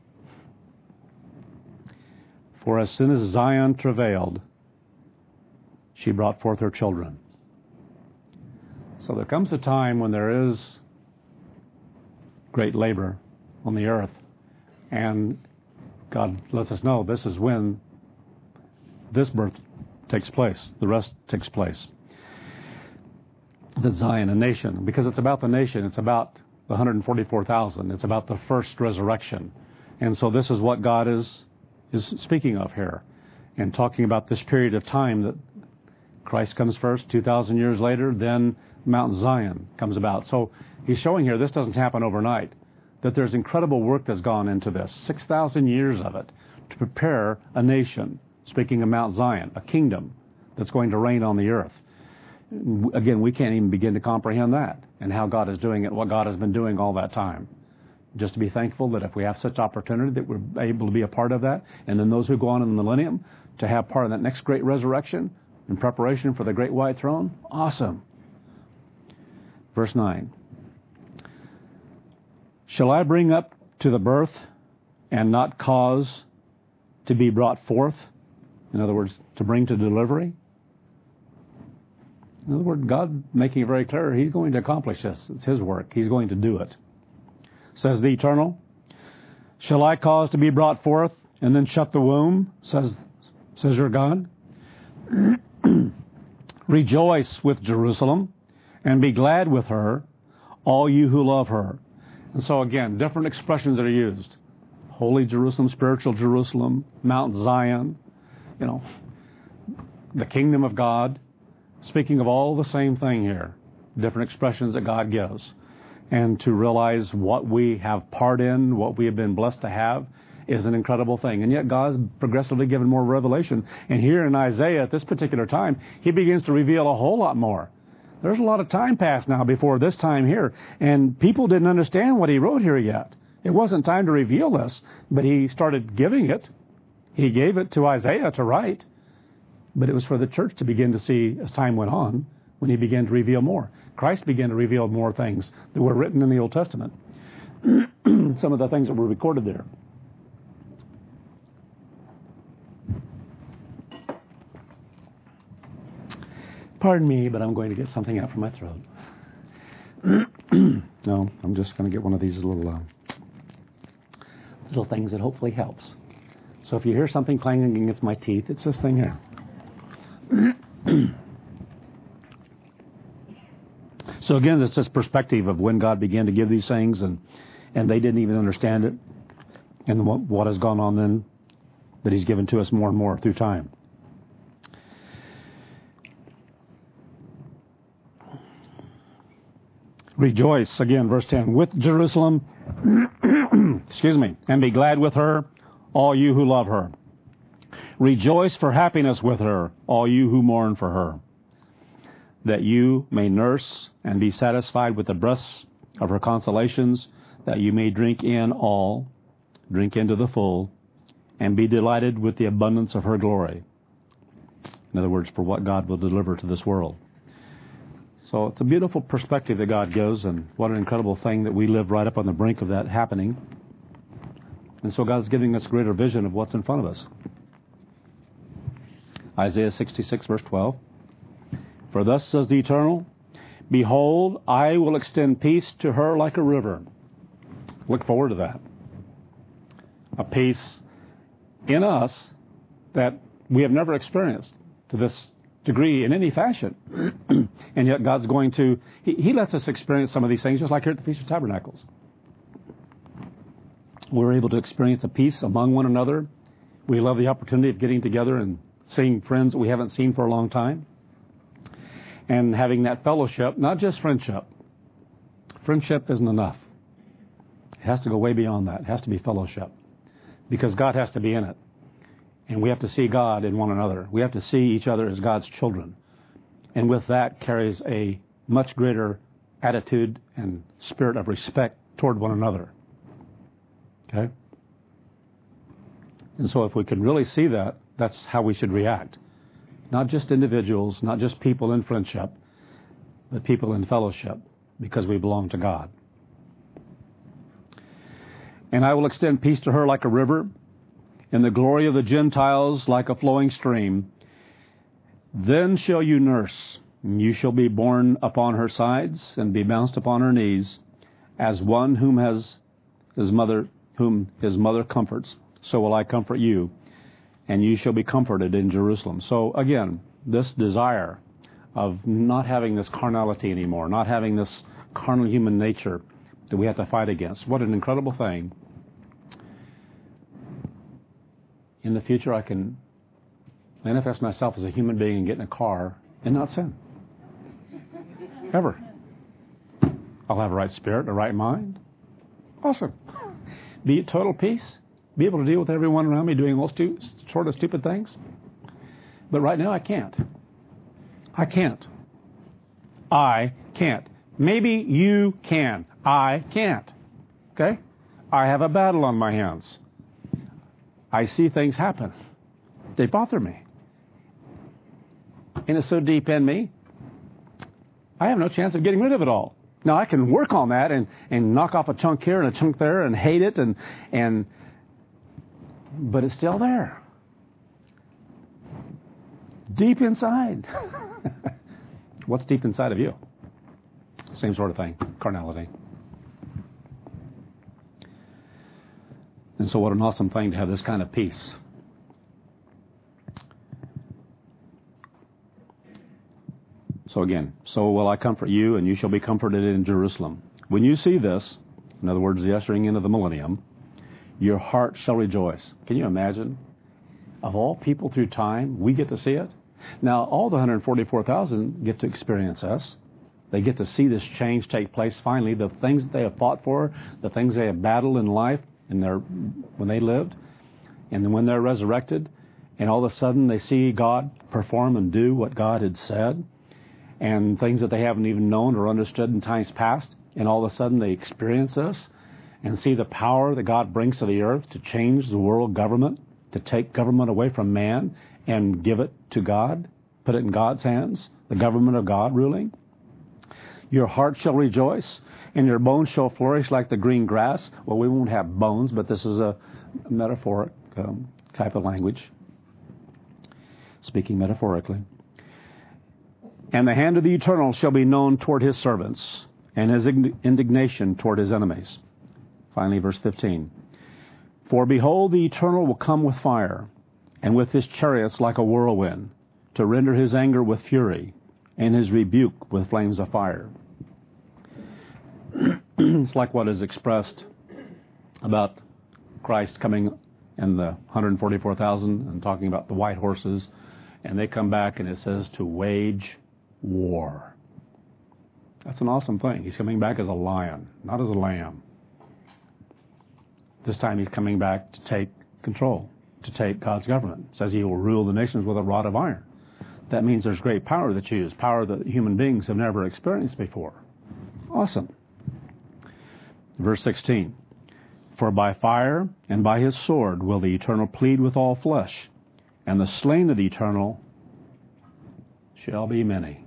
For as soon as Zion travailed, she brought forth her children. So there comes a time when there is great labor on the earth. And God lets us know this is when this birth takes place. The rest takes place. That Zion, a nation, because it's about the nation. It's about the 144,000. It's about the first resurrection. And so this is what God is speaking of here, and talking about this period of time that Christ comes first, 2,000 years later, then Mount Zion comes about. So He's showing here this doesn't happen overnight, that there's incredible work that's gone into this, 6,000 years of it, to prepare a nation. Speaking of Mount Zion, a kingdom that's going to reign on the earth. Again, we can't even begin to comprehend that and how God is doing it, what God has been doing all that time. Just to be thankful that if we have such opportunity that we're able to be a part of that, and then those who go on in the millennium to have part of that next great resurrection in preparation for the great white throne. Awesome. Verse 9. Shall I bring up to the birth and not cause to be brought forth? In other words, to bring to delivery. In other words, God making it very clear He's going to accomplish this. It's His work. He's going to do it. Says the Eternal. Shall I cause to be brought forth and then shut the womb? Says your God. Rejoice with Jerusalem and be glad with her, all you who love her. And so again, different expressions that are used. Holy Jerusalem, spiritual Jerusalem, Mount Zion, the kingdom of God, speaking of all the same thing here, different expressions that God gives. And to realize what we have part in, what we have been blessed to have, is an incredible thing. And yet God's progressively given more revelation. And here in Isaiah, at this particular time, He begins to reveal a whole lot more. There's a lot of time passed now before this time here, and people didn't understand what He wrote here yet. It wasn't time to reveal this, but He started giving it. He gave it to Isaiah to write. But it was for the church to begin to see as time went on, when He began to reveal more. Christ began to reveal more things that were written in the Old Testament. Some of the things that were recorded there. Pardon me, but I'm going to get something out from my throat. No, I'm just going to get one of these little things that hopefully helps. So if you hear something clanging against my teeth, it's this thing here. So again, it's this perspective of when God began to give these things, and they didn't even understand it, and what has gone on then that He's given to us more and more through time. Rejoice, again, verse 10, with Jerusalem, excuse me, and be glad with her, all you who love her. Rejoice for happiness with her, all you who mourn for her, that you may nurse and be satisfied with the breasts of her consolations, that you may drink into the full, and be delighted with the abundance of her glory. In other words, for what God will deliver to this world. So it's a beautiful perspective that God gives, and what an incredible thing that we live right up on the brink of that happening. And so God's giving us a greater vision of what's in front of us. Isaiah 66, verse 12. For thus says the Eternal, behold, I will extend peace to her like a river. Look forward to that. A peace in us that we have never experienced to this degree in any fashion. And yet God's going to, He lets us experience some of these things, just like here at the Feast of Tabernacles. We're able to experience a peace among one another. We love the opportunity of getting together and seeing friends that we haven't seen for a long time. And having that fellowship, not just friendship. Friendship isn't enough. It has to go way beyond that. It has to be fellowship. Because God has to be in it. And we have to see God in one another. We have to see each other as God's children. And with that carries a much greater attitude and spirit of respect toward one another. Okay? And so if we can really see that, that's how we should react. Not just individuals, not just people in friendship, but people in fellowship, because we belong to God. And I will extend peace to her like a river, and the glory of the Gentiles like a flowing stream. Then shall you nurse, and you shall be borne upon her sides, and be bounced upon her knees, as one whom his mother comforts. So will I comfort you, and you shall be comforted in Jerusalem. So again, this desire of not having this carnality anymore, not having this carnal human nature that we have to fight against. What an incredible thing. In the future, I can manifest myself as a human being and get in a car and not sin. Ever. I'll have a right spirit, a right mind. Awesome. Be at total peace. Be able to deal with everyone around me doing all sort of stupid things. But right now, I can't. I can't. I can't. Maybe you can. I can't. Okay? I have a battle on my hands. I see things happen. They bother me. And it's so deep in me, I have no chance of getting rid of it all. Now, I can work on that and knock off a chunk here and a chunk there and hate it, but it's still there. Deep inside. What's deep inside of you? Same sort of thing. Carnality. And so what an awesome thing to have this kind of peace. So again, so will I comfort you, and you shall be comforted in Jerusalem. When you see this, in other words, the ushering in of the millennium, your heart shall rejoice. Can you imagine? Of all people through time, we get to see it. Now, all the 144,000 get to experience us. They get to see this change take place finally. The things that they have fought for, the things they have battled in life, when they lived, and then when they're resurrected, and all of a sudden they see God perform and do what God had said, and things that they haven't even known or understood in times past, and all of a sudden they experience this and see the power that God brings to the earth to change the world government, to take government away from man and give it to God, put it in God's hands, the government of God ruling. Your heart shall rejoice, and your bones shall flourish like the green grass. Well, we won't have bones, but this is a metaphoric type of language, speaking metaphorically. And the hand of the Eternal shall be known toward his servants, and his indignation toward his enemies. Finally, verse 15. For behold, the Eternal will come with fire, and with his chariots like a whirlwind, to render his anger with fury, and his rebuke with flames of fire. It's like what is expressed about Christ coming and the 144,000 and talking about the white horses, and they come back and it says to wage war. That's an awesome thing. He's coming back as a lion, not as a lamb. This time he's coming back to take control, to take God's government. It says he will rule the nations with a rod of iron. That means there's great power that's used, power that human beings have never experienced before. Awesome. Verse 16. For by fire and by his sword will the Eternal plead with all flesh, and the slain of the Eternal shall be many.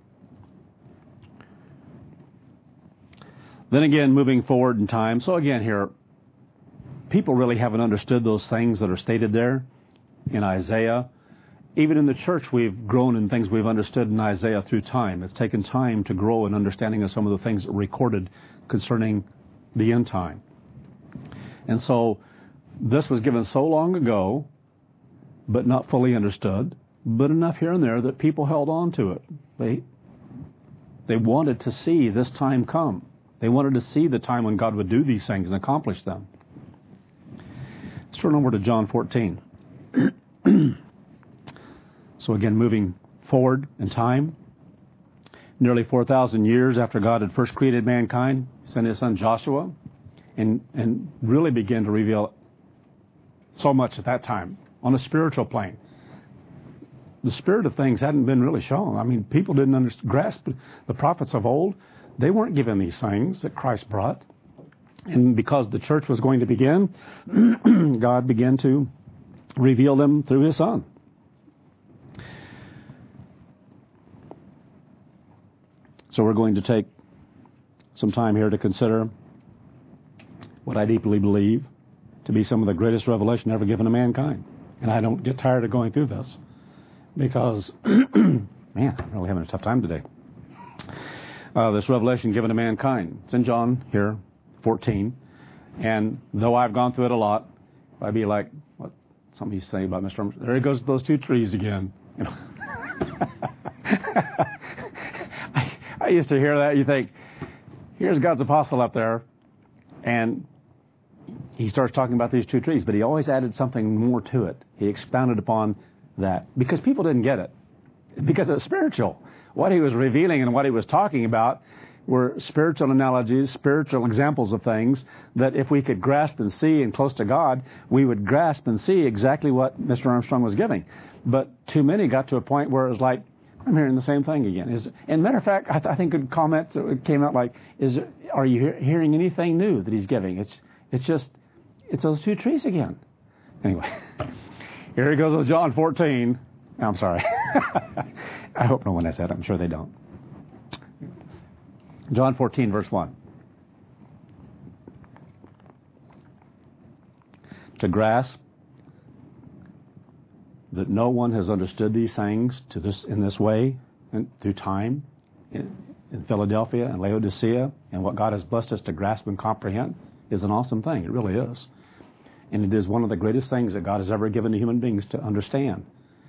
Then again, moving forward in time, so again here, people really haven't understood those things that are stated there in Isaiah, Even in the church, we've grown in things we've understood in Isaiah through time. It's taken time to grow in understanding of some of the things recorded concerning the end time. And so this was given so long ago, but not fully understood, but enough here and there that people held on to it. They wanted to see this time come. They wanted to see the time when God would do these things and accomplish them. Let's turn over to John 14. So again, moving forward in time, nearly 4,000 years after God had first created mankind, He sent His son Joshua and really began to reveal so much at that time on a spiritual plane. The spirit of things hadn't been really shown. I mean, people didn't grasp the prophets of old. They weren't given these things that Christ brought. And because the church was going to begin, God began to reveal them through His Son. So we're going to take some time here to consider what I deeply believe to be some of the greatest revelation ever given to mankind. And I don't get tired of going through this because, man, I'm really having a tough time today. This revelation given to mankind. It's in John here, 14. And though I've gone through it a lot, I'd be like, what some of you say about Mr. Armstrong, there he goes to those two trees again. You know? I used to hear that. You think, here's God's apostle up there, and he starts talking about these two trees, but he always added something more to it. He expounded upon that because people didn't get it, because it was spiritual. What he was revealing and what he was talking about were spiritual analogies, spiritual examples of things that if we could grasp and see and close to God, we would grasp and see exactly what Mr. Armstrong was giving. But too many got to a point where it was like, I'm hearing the same thing again. And matter of fact, I think good comments that came out like, are you hearing anything new that he's giving? It's those two trees again. Anyway, here he goes with John 14. I'm sorry. I hope no one has that. I'm sure they don't. John 14, verse 1. To grasp that no one has understood these things in this way and through time in Philadelphia and Laodicea, and what God has blessed us to grasp and comprehend is an awesome thing. It really is. And it is one of the greatest things that God has ever given to human beings to understand.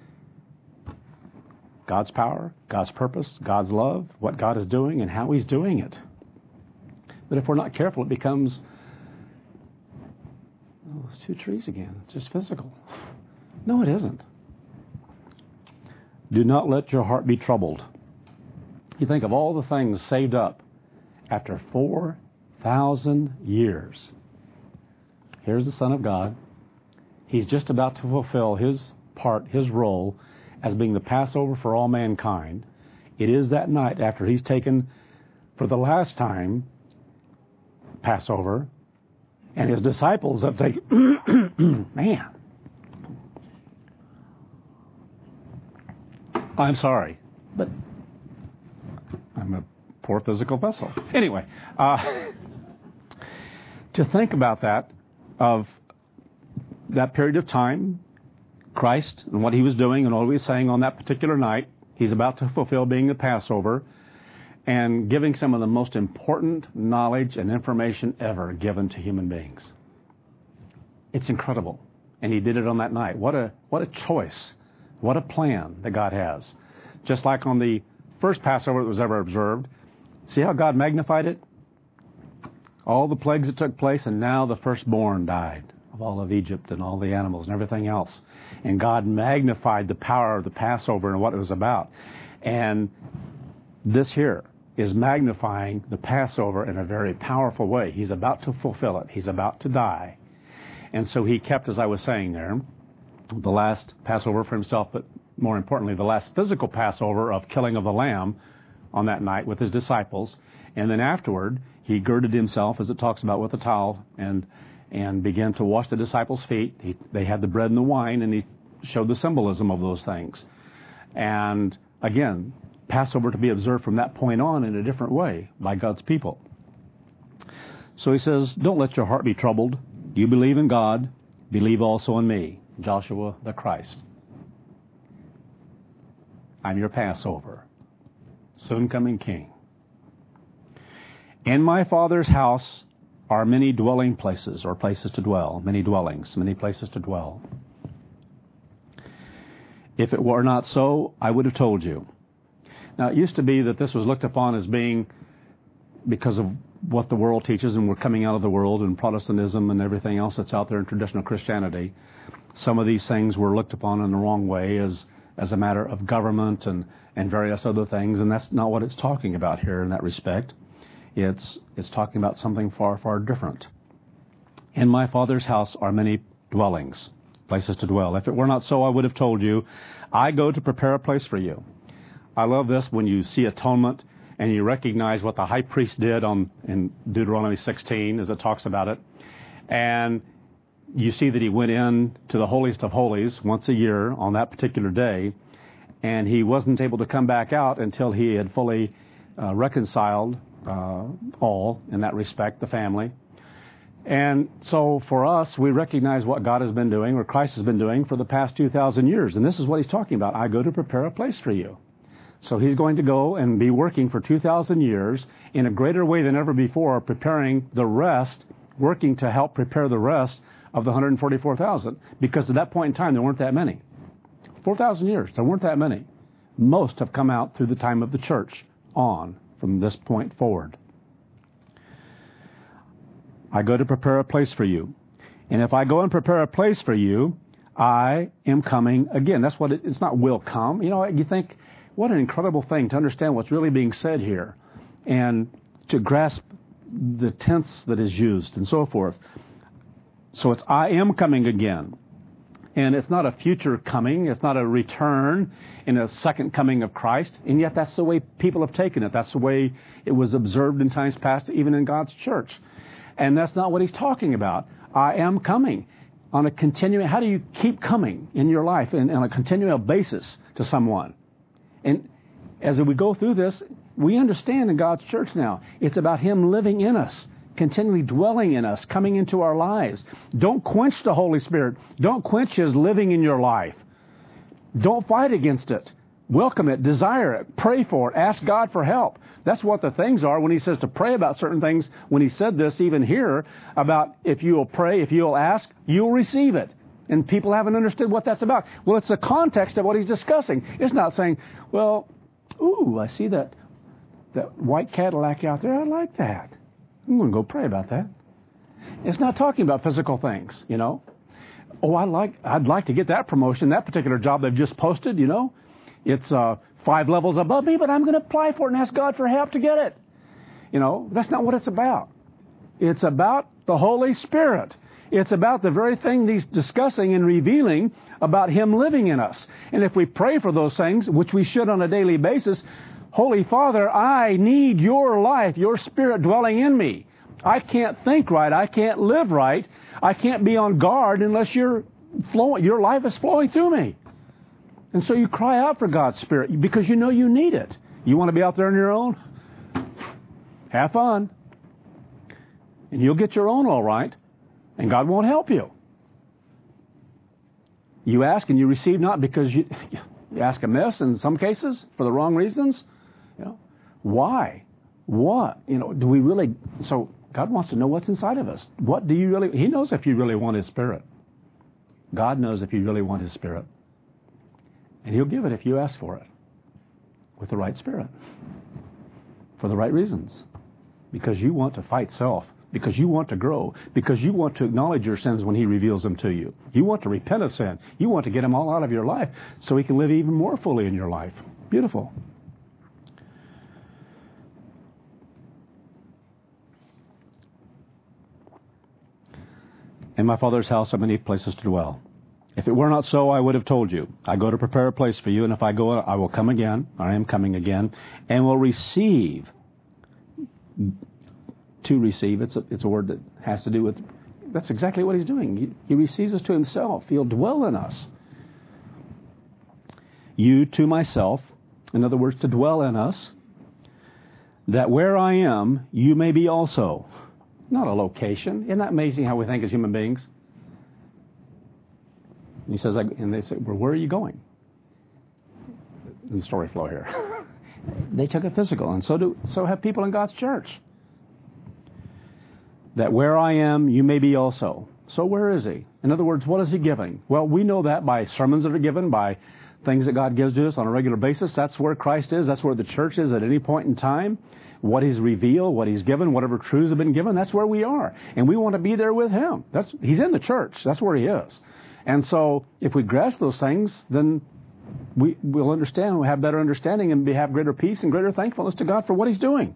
God's power, God's purpose, God's love, what God is doing and how He's doing it. But if we're not careful, it becomes, those two trees again. It's just physical. No, it isn't. Do not let your heart be troubled. You think of all the things saved up after 4,000 years. Here's the Son of God. He's just about to fulfill His part, His role, as being the Passover for all mankind. It is that night after He's taken, for the last time, Passover, and His disciples have taken, man, I'm sorry, but I'm a poor physical vessel. Anyway, to think about that, of that period of time, Christ and what He was doing and all He was saying on that particular night, He's about to fulfill being the Passover and giving some of the most important knowledge and information ever given to human beings. It's incredible. And He did it on that night. What a choice. What a plan that God has. Just like on the first Passover that was ever observed, see how God magnified it? All the plagues that took place, and now the firstborn died of all of Egypt and all the animals and everything else. And God magnified the power of the Passover and what it was about. And this here is magnifying the Passover in a very powerful way. He's about to fulfill it. He's about to die. And so He kept, as I was saying there, the last Passover for Himself, but more importantly, the last physical Passover of killing of the lamb on that night with His disciples. And then afterward, He girded Himself, as it talks about, with a towel and began to wash the disciples' feet. They had the bread and the wine, and He showed the symbolism of those things. And again, Passover to be observed from that point on in a different way by God's people. So He says, don't let your heart be troubled. You believe in God, believe also in me. Joshua the Christ. I'm your Passover. Soon coming King. In my Father's house are many dwelling places, or places to dwell, many dwellings, many places to dwell. If it were not so, I would have told you. Now, it used to be that this was looked upon as being because of what the world teaches, and we're coming out of the world and Protestantism and everything else that's out there in traditional Christianity. Some of these things were looked upon in the wrong way as a matter of government and various other things, and that's not what it's talking about here in that respect. It's talking about something far, far different. In my Father's house are many dwellings, places to dwell. If it were not so, I would have told you. I go to prepare a place for you. I love this when you see atonement and you recognize what the high priest did in Deuteronomy 16 as it talks about it. And you see that he went in to the holiest of holies once a year on that particular day, and he wasn't able to come back out until he had fully reconciled all, in that respect, the family. And so for us, we recognize what God has been doing, or Christ has been doing for the past 2,000 years. And this is what he's talking about. I go to prepare a place for you. So he's going to go and be working for 2,000 years in a greater way than ever before, preparing the rest, working to help prepare the rest of the 144,000. Because at that point in time, there weren't that many. 4,000 years, there weren't that many. Most have come out through the time of the church on from this point forward. I go to prepare a place for you. And if I go and prepare a place for you, I am coming again. That's what it's not will come. You know, you think, what an incredible thing to understand what's really being said here and to grasp the tense that is used and so forth. So it's I am coming again. And it's not a future coming. It's not a return in a second coming of Christ. And yet that's the way people have taken it. That's the way it was observed in times past, even in God's church. And that's not what he's talking about. I am coming on a continuing. How do you keep coming in your life on a continual basis to someone? And as we go through this, we understand in God's church now, it's about him living in us, continually dwelling in us, coming into our lives. Don't quench the Holy Spirit. Don't quench his living in your life. Don't fight against it. Welcome it, desire it, pray for it, ask God for help. That's what the things are when he says to pray about certain things. When he said this even here about if you will pray, if you will ask, you'll receive it. And people haven't understood what that's about. Well, it's the context of what he's discussing. It's not saying, well, ooh, I see that white Cadillac out there. I like that. I'm going to go pray about that. It's not talking about physical things, you know. Oh, I'd like to get that promotion, that particular job they've just posted, you know. It's 5 levels above me, but I'm going to apply for it and ask God for help to get it. You know, that's not what it's about. It's about the Holy Spirit. It's about the very thing he's discussing and revealing about him living in us. And if we pray for those things, which we should on a daily basis, Holy Father, I need your life, your Spirit dwelling in me. I can't think right. I can't live right. I can't be on guard unless your life is flowing through me. And so you cry out for God's Spirit because you know you need it. You want to be out there on your own? Have fun. And you'll get your own all right. And God won't help you. You ask and you receive not because you ask amiss in some cases for the wrong reasons. You know, why? What? You know, do we really? So God wants to know what's inside of us. What do you really? He knows if you really want his Spirit. God knows if you really want his Spirit. And he'll give it if you ask for it. With the right spirit. For the right reasons. Because you want to fight self. Because you want to grow. Because you want to acknowledge your sins when he reveals them to you. You want to repent of sin. You want to get them all out of your life so he can live even more fully in your life. Beautiful. In my Father's house are many places to dwell. If it were not so, I would have told you. I go to prepare a place for you, and if I go, I will come again. I am coming again, and will receive. To receive, it's a word that has to do with. That's exactly what he's doing. He receives us to himself. He'll dwell in us. You to myself. In other words, to dwell in us. That where I am, you may be also. Not a location. Isn't that amazing how we think as human beings? And he says, and they say, well, where are you going? in the story flow here. They took it physical, and so have people in God's church. That where I am, you may be also. So where is he? In other words, what is he giving? Well, we know that by sermons that are given, by things that God gives to us on a regular basis. That's where Christ is. That's where the church is at any point in time. What he's revealed, what he's given, whatever truths have been given, that's where we are. And we want to be there with him. He's in the church. That's where he is. And so if we grasp those things, then we'll understand, we'll have better understanding, and have greater peace and greater thankfulness to God for what he's doing.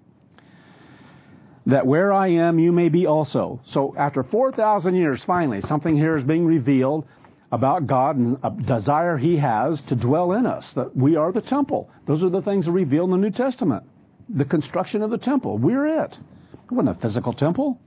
That where I am, you may be also. So after 4,000 years, finally, something here is being revealed about God and a desire he has to dwell in us, that we are the temple. Those are the things that are revealed in the New Testament. The construction of the temple. We're it. It wasn't a physical temple.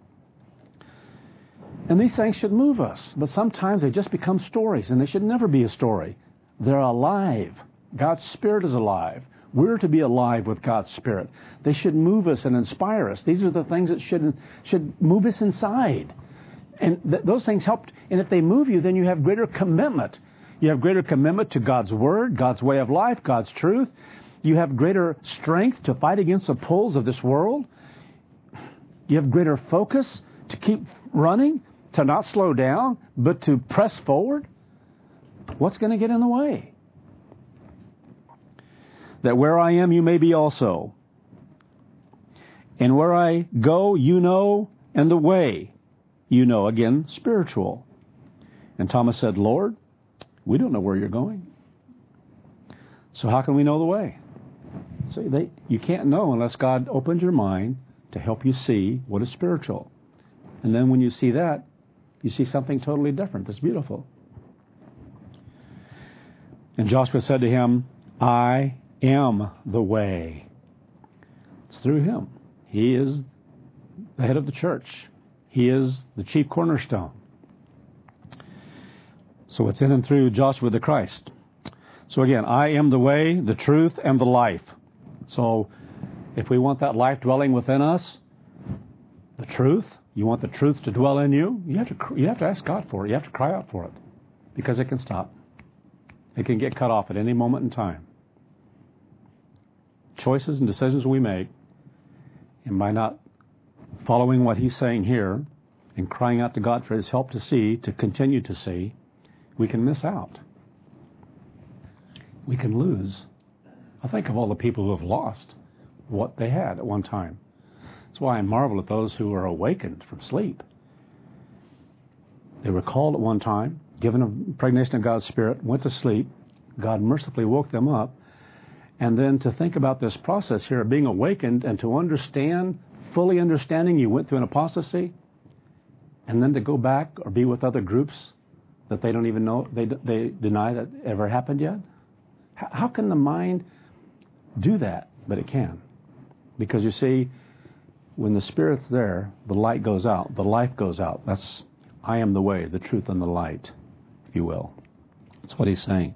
And these things should move us. But sometimes they just become stories, and they should never be a story. They're alive. God's Spirit is alive. We're to be alive with God's Spirit. They should move us and inspire us. These are the things that should move us inside. And those things help. And if they move you, then you have greater commitment. You have greater commitment to God's Word, God's way of life, God's truth. You have greater strength to fight against the pulls of this world. You have greater focus to keep running, to not slow down, but to press forward. What's going to get in the way? That where I am, you may be also. And where I go, you know, and the way, you know. Again, spiritual. And Thomas said, Lord, we don't know where you're going. So how can we know the way? See, you can't know unless God opens your mind to help you see what is spiritual. And then when you see that, you see something totally different that's beautiful. And Joshua said to him, I am the way. It's through him. He is the head of the church. He is the chief cornerstone. So it's in and through Joshua the Christ. So again, I am the way, the truth, and the life. So if we want that life dwelling within us, the truth, you want the truth to dwell in you, you have to ask God for it. You have to cry out for it, because it can stop. It can get cut off at any moment in time. Choices and decisions we make, and by not following what he's saying here and crying out to God for his help to continue to see, we can miss out. We can lose. I think of all the people who have lost what they had at one time. That's why I marvel at those who are awakened from sleep. They were called at one time, given a impregnation of God's Spirit, went to sleep. God mercifully woke them up. And then to think about this process here of being awakened and to understand, fully understanding you went through an apostasy, and then to go back or be with other groups that they don't even know, they deny that ever happened yet. How can the mind do that? But it can. Because you see, when the Spirit's there, the light goes out, the life goes out. That's, I am the way, the truth, and the light, if you will. That's what he's saying.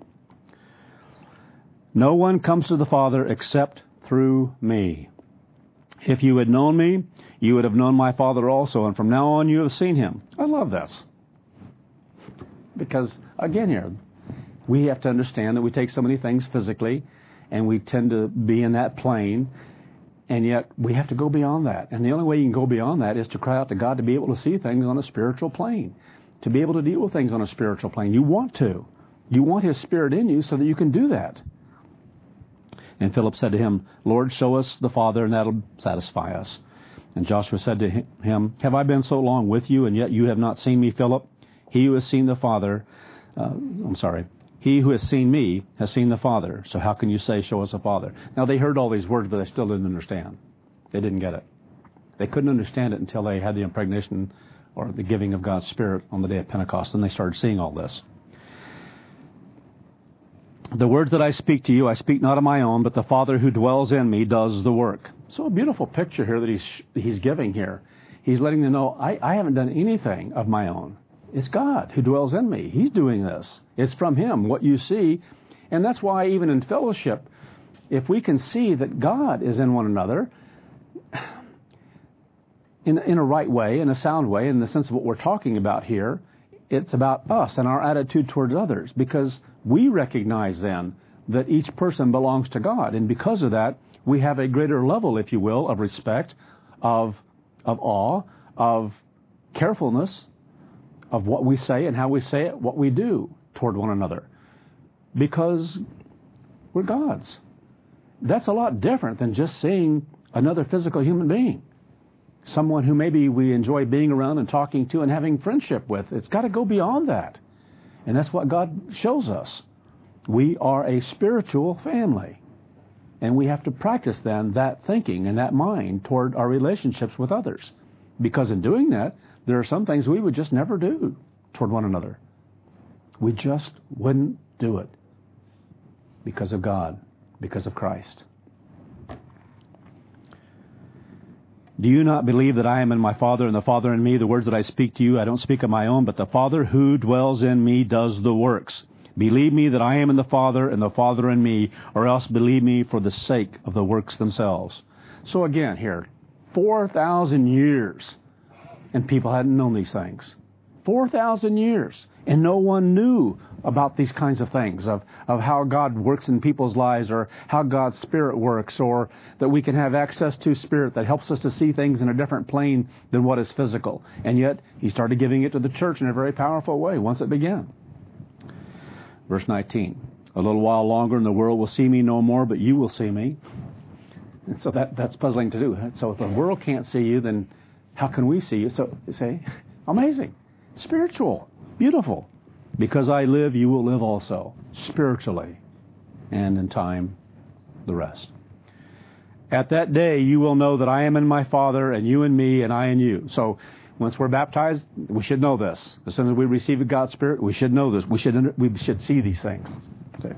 No one comes to the Father except through me. If you had known me, you would have known my Father also, and from now on you have seen him. I love this. Because, again here, we have to understand that we take so many things physically, and we tend to be in that plane, and yet we have to go beyond that. And the only way you can go beyond that is to cry out to God to be able to see things on a spiritual plane, to be able to deal with things on a spiritual plane. You want to. You want his Spirit in you so that you can do that. And Philip said to him, Lord, show us the Father, and that'll satisfy us. And Joshua said to him, have I been so long with you, and yet you have not seen me, Philip? He who has seen the Father, he who has seen me has seen the Father. So how can you say, show us the Father? Now, they heard all these words, but they still didn't understand. They didn't get it. They couldn't understand it until they had the impregnation or the giving of God's Spirit on the day of Pentecost, and they started seeing all this. The words that I speak to you, I speak not of my own, but the Father who dwells in me does the work. So a beautiful picture here that he's giving here. He's letting them know, I haven't done anything of my own. It's God who dwells in me. He's doing this. It's from him, what you see. And that's why even in fellowship, if we can see that God is in one another in a right way, in a sound way, in the sense of what we're talking about here, it's about us and our attitude towards others, because we recognize then that each person belongs to God. And because of that, we have a greater level, if you will, of respect, of awe, of carefulness of what we say and how we say it, what we do toward one another. Because we're God's. That's a lot different than just seeing another physical human being. Someone who maybe we enjoy being around and talking to and having friendship with. It's got to go beyond that. And that's what God shows us. We are a spiritual family. And we have to practice then that thinking and that mind toward our relationships with others. Because in doing that, there are some things we would just never do toward one another. We just wouldn't do it. Because of God. Because of Christ. Do you not believe that I am in my Father and the Father in me? The words that I speak to you, I don't speak of my own, but the Father who dwells in me does the works. Believe me that I am in the Father and the Father in me, or else believe me for the sake of the works themselves. So again here, 4,000 years, and people hadn't known these things. 4,000 years, and no one knew about these kinds of things, of how God works in people's lives, or how God's Spirit works, or that we can have access to Spirit that helps us to see things in a different plane than what is physical. And yet, He started giving it to the church in a very powerful way once it began. Verse 19, a little while longer and the world will see me no more, but you will see me. And so that's puzzling to do. So if the world can't see you, then how can we see you? So you say, amazing, spiritual, beautiful. Because I live, you will live also, spiritually, and in time, the rest. At that day, you will know that I am in my Father, and you in me, and I in you. So once we're baptized, we should know this. As soon as we receive God's Spirit, we should know this. We should see these things. Okay.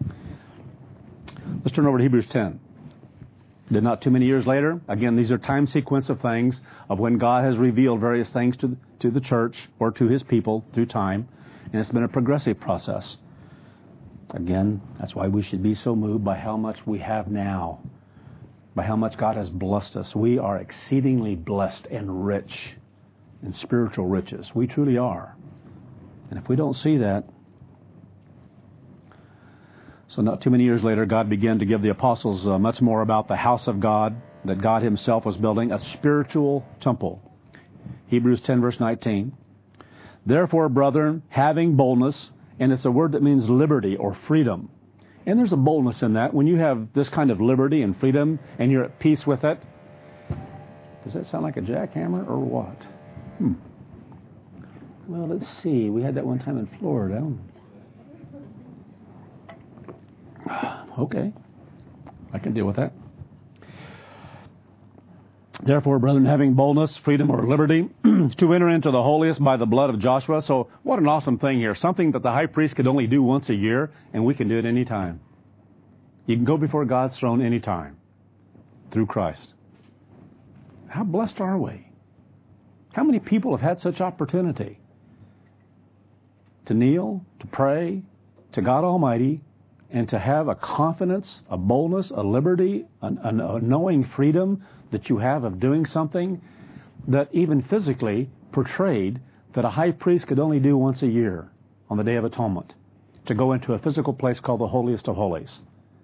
Let's turn over to Hebrews 10. Then not too many years later, again, these are time sequence of things of when God has revealed various things to the church or to His people through time. And it's been a progressive process. Again, that's why we should be so moved by how much we have now, by how much God has blessed us. We are exceedingly blessed and rich in spiritual riches. We truly are. And if we don't see that, so not too many years later, God began to give the apostles much more about the house of God that God Himself was building, a spiritual temple. Hebrews 10 verse 19. Therefore, brethren, having boldness, and it's a word that means liberty or freedom. And there's a boldness in that. When you have this kind of liberty and freedom and you're at peace with it, does that sound like a jackhammer or what? Well, let's see. We had that one time in Florida. Okay. I can deal with that. Therefore, brethren, having boldness, freedom, or liberty, to enter into the holiest by the blood of Joshua. So what an awesome thing here. Something that the high priest could only do once a year, and we can do it any time. You can go before God's throne any time through Christ. How blessed are we? How many people have had such opportunity to kneel, to pray to God Almighty, and to have a confidence, a boldness, a liberty, a knowing freedom that you have of doing something that even physically portrayed that a high priest could only do once a year on the Day of Atonement, to go into a physical place called the Holiest of Holies.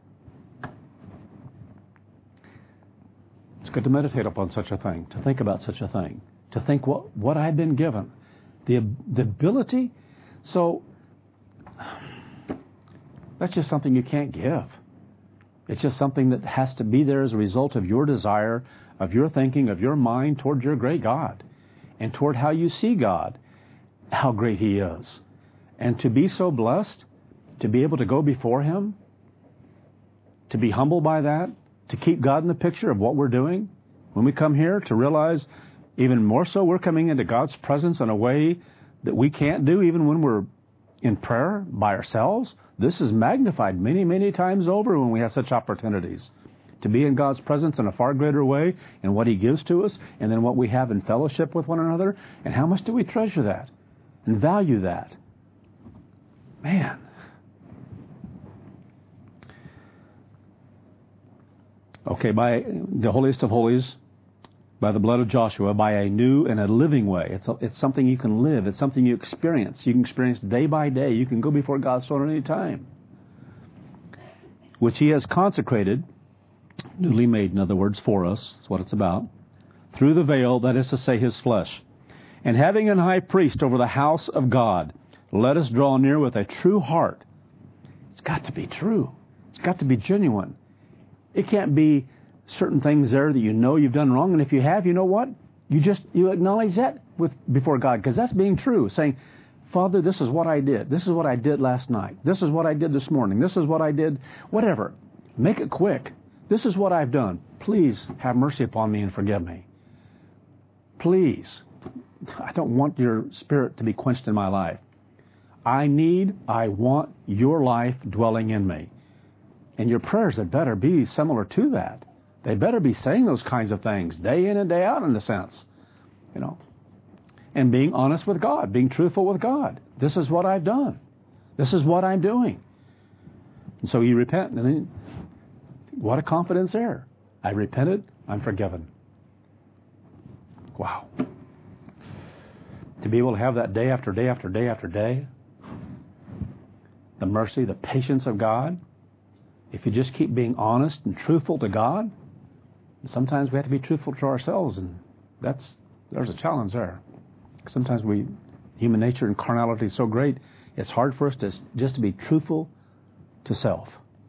It's good to meditate upon such a thing, to think about such a thing, to think what I've been given, the ability. So that's just something you can't give. It's just something that has to be there as a result of your desire, of your thinking, of your mind toward your great God, and toward how you see God, how great He is. And to be so blessed, to be able to go before Him, to be humbled by that, to keep God in the picture of what we're doing. When we come here, to realize even more so we're coming into God's presence in a way that we can't do even when we're in prayer by ourselves. This is magnified many, many times over when we have such opportunities to be in God's presence in a far greater way in what He gives to us and then what we have in fellowship with one another. And how much do we treasure that and value that? Man. Okay, by the holiest of holies, by the blood of Joshua, by a new and a living way. It's something you can live. It's something you experience. You can experience day by day. You can go before God's throne at any time. which he has consecrated, newly made, in other words, for us, that's what it's about, through the veil, that is to say, his flesh. And having an high priest over the house of God, let us draw near with a true heart. It's got to be true. It's got to be genuine. It can't be certain things there that you know you've done wrong. And if you have, you know what? You acknowledge that before God, because that's being true. Saying, Father, this is what I did. This is what I did last night. This is what I did this morning. This is what I did. Whatever. Make it quick. This is what I've done. Please have mercy upon me and forgive me. Please. I don't want your spirit to be quenched in my life. I want your life dwelling in me. And your prayers had better be similar to that. They better be saying those kinds of things day in and day out, in a sense. And being honest with God, being truthful with God. This is what I've done. This is what I'm doing. And so you repent, and then what a confidence there. I repented, I'm forgiven. Wow. To be able to have that day after day after day after day, the mercy, the patience of God, if you just keep being honest and truthful to God, sometimes we have to be truthful to ourselves, and there's a challenge there. Sometimes human nature and carnality is so great, it's hard for us to be truthful to self.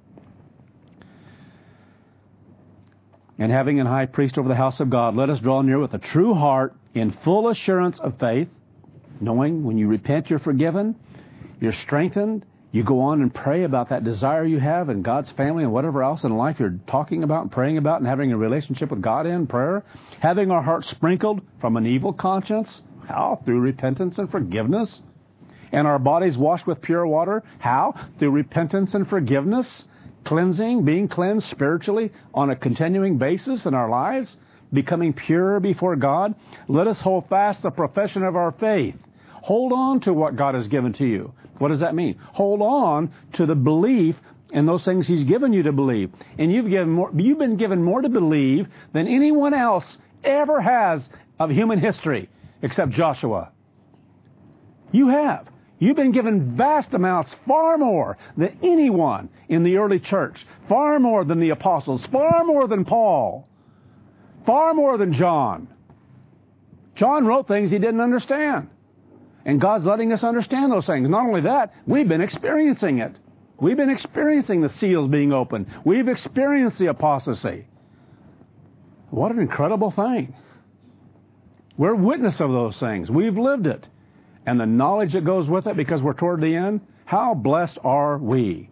And having an high priest over the house of God, let us draw near with a true heart in full assurance of faith, knowing when you repent, you're forgiven, you're strengthened, you go on and pray about that desire you have in God's family and whatever else in life you're talking about and praying about and having a relationship with God in prayer, having our hearts sprinkled from an evil conscience. How? Through repentance and forgiveness. And our bodies washed with pure water. How? Through repentance and forgiveness. Cleansing, being cleansed spiritually on a continuing basis in our lives. Becoming pure before God. Let us hold fast the profession of our faith. Hold on to what God has given to you. What does that mean? Hold on to the belief in those things He's given you to believe. And you've been given more to believe than anyone else ever has of human history, except Joshua. You have. You've been given vast amounts, far more than anyone in the early church, far more than the apostles, far more than Paul, far more than John. John wrote things he didn't understand. And God's letting us understand those things. Not only that, we've been experiencing it. We've been experiencing the seals being opened. We've experienced the apostasy. What an incredible thing. We're witness of those things. We've lived it. And the knowledge that goes with it, because we're toward the end, how blessed are we?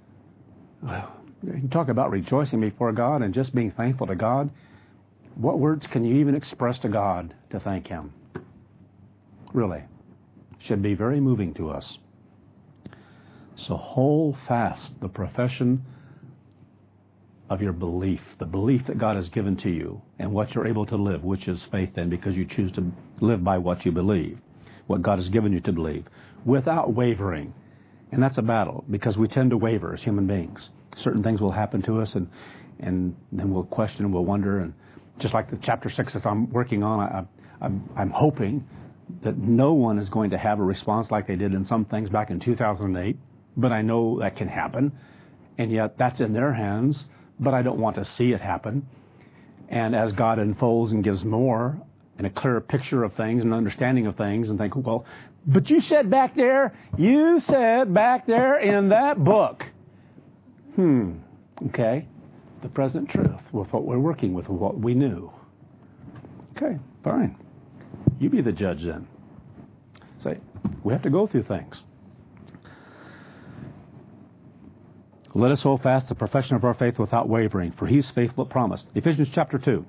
You talk about rejoicing before God and just being thankful to God. What words can you even express to God to thank Him? Really. Should be very moving to us. So hold fast the profession of your belief, the belief that God has given to you and what you're able to live, which is faith then, because you choose to live by what you believe, what God has given you to believe, without wavering. And that's a battle, because we tend to waver as human beings. Certain things will happen to us, and then we'll question and we'll wonder. And just like the chapter 6 that I'm working on, I'm hoping that no one is going to have a response like they did in some things back in 2008, but I know that can happen, and yet that's in their hands, but I don't want to see it happen. And as God unfolds and gives more and a clearer picture of things and understanding of things, and think, well, but you said back there in that book. Okay, the present truth with what we're working with what we knew. Okay, fine. You be the judge then. Say, we have to go through things. Let us hold fast the profession of our faith without wavering, for He's faithful that promised. Ephesians chapter 2.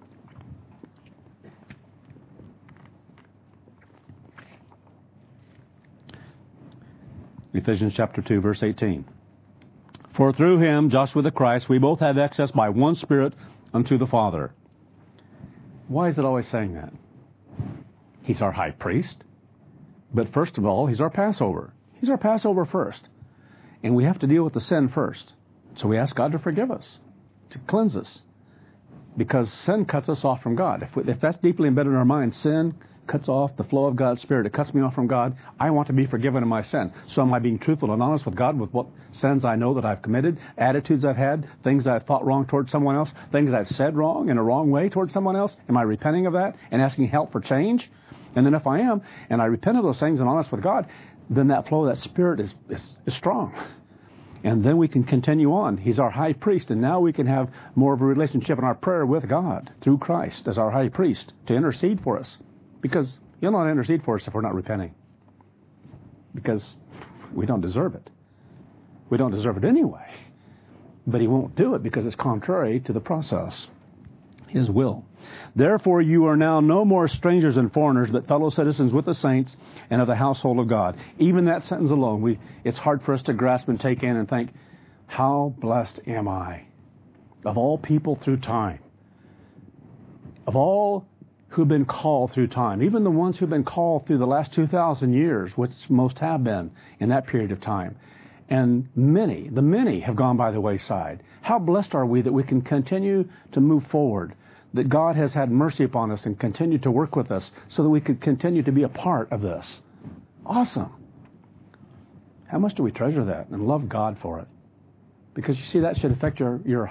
Ephesians chapter 2, verse 18. For through Him, Joshua the Christ, we both have access by one Spirit unto the Father. Why is it always saying that? He's our high priest. But first of all, He's our Passover. He's our Passover first. And we have to deal with the sin first. So we ask God to forgive us, to cleanse us. Because sin cuts us off from God. If that's deeply embedded in our minds, sin cuts off the flow of God's Spirit. It cuts me off from God. I want to be forgiven of my sin. So am I being truthful and honest with God with what sins I know that I've committed, attitudes I've had, things I've thought wrong towards someone else, things I've said wrong in a wrong way towards someone else? Am I repenting of that and asking help for change? And then if I am, and I repent of those things and honest with God, then that flow of that Spirit is strong. And then we can continue on. He's our high priest, and now we can have more of a relationship in our prayer with God through Christ as our high priest to intercede for us. Because He'll not intercede for us if we're not repenting. Because we don't deserve it. We don't deserve it anyway. But He won't do it because it's contrary to the process. His will. Therefore you are now no more strangers and foreigners, but fellow citizens with the saints and of the household of God. Even that sentence alone, it's hard for us to grasp and take in and think, how blessed am I? Of all people through time, of all who've been called through time, even the ones who've been called through the last 2,000 years, which most have been in that period of time, and the many have gone by the wayside. How blessed are we that we can continue to move forward, that God has had mercy upon us and continued to work with us so that we could continue to be a part of this. Awesome. How much do we treasure that and love God for it? Because you see, that should affect your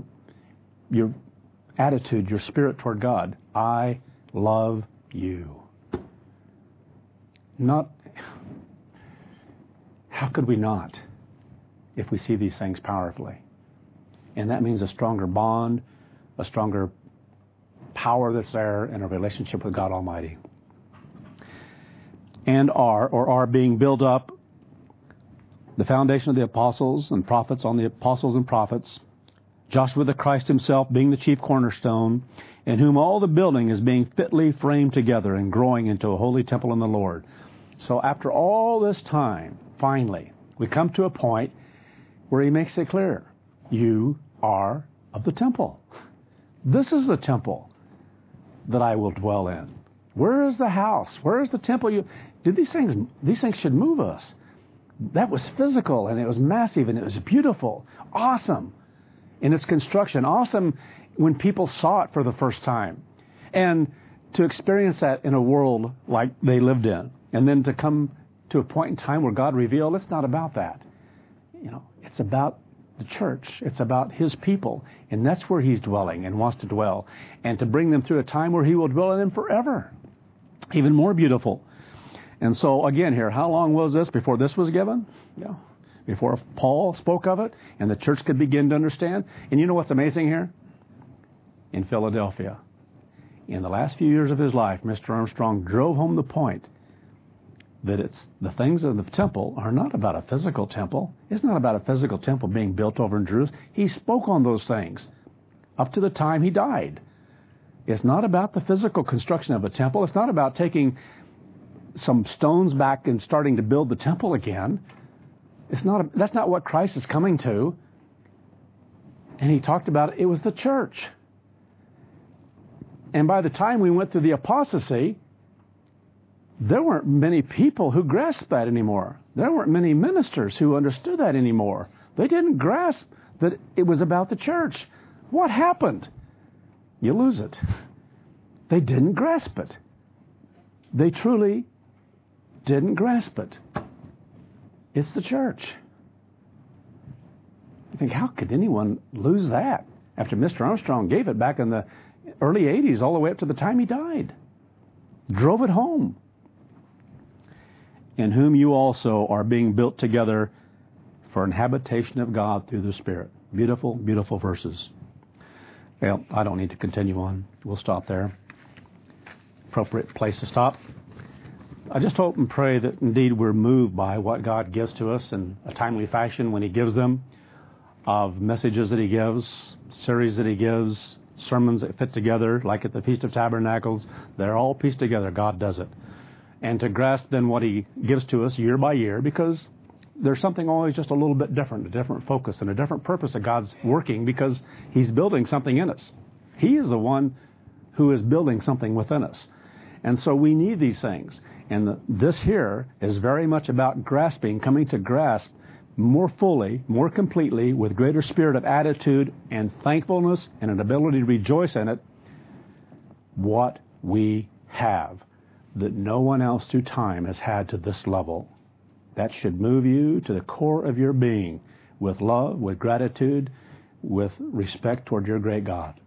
attitude, your spirit toward God. I love you. How could we not if we see these things powerfully? And that means a stronger bond, a stronger power that's there in a relationship with God Almighty. And are being built up, the foundation of the apostles and prophets on the apostles and prophets, Joshua the Christ himself being the chief cornerstone, in whom all the building is being fitly framed together and growing into a holy temple in the Lord. So after all this time, finally, we come to a point where he makes it clear. You are of the temple. This is the temple that I will dwell in. Where is the house? Where is the temple? These things should move us. That was physical, and it was massive, and it was beautiful, awesome in its construction, awesome when people saw it for the first time. And to experience that in a world like they lived in, and then to come to a point in time where God revealed it's not about that. It's about the church. It's about His people. And that's where He's dwelling and wants to dwell. And to bring them through a time where He will dwell in them forever. Even more beautiful. And so, again here, how long was this before this was given? Before Paul spoke of it and the church could begin to understand. And you know what's amazing here? In Philadelphia, in the last few years of his life, Mr. Armstrong drove home the point that the things of the temple are not about a physical temple. It's not about a physical temple being built over in Jerusalem. He spoke on those things up to the time he died. It's not about the physical construction of a temple. It's not about taking some stones back and starting to build the temple again. That's not what Christ is coming to. And he talked about it was the church. And by the time we went through the apostasy, there weren't many people who grasped that anymore. There weren't many ministers who understood that anymore. They didn't grasp that it was about the church. What happened? You lose it. They didn't grasp it. They truly didn't grasp it. It's the church. You think, how could anyone lose that after Mr. Armstrong gave it back in the early 80s all the way up to the time he died? Drove it home. In whom you also are being built together for an habitation of God through the Spirit. Beautiful, beautiful verses. Well, I don't need to continue on. We'll stop there. Appropriate place to stop. I just hope and pray that indeed we're moved by what God gives to us in a timely fashion when He gives them, of messages that He gives, series that He gives, sermons that fit together, like at the Feast of Tabernacles. They're all pieced together. God does it. And to grasp then what He gives to us year by year, because there's something always just a little bit different, a different focus and a different purpose that God's working, because He's building something in us. He is the one who is building something within us. And so we need these things. And this here is very much about grasping, coming to grasp more fully, more completely, with greater spirit of attitude and thankfulness and an ability to rejoice in it, what we have. that no one else through time has had to this level. That should move you to the core of your being with love, with gratitude, with respect toward your great God.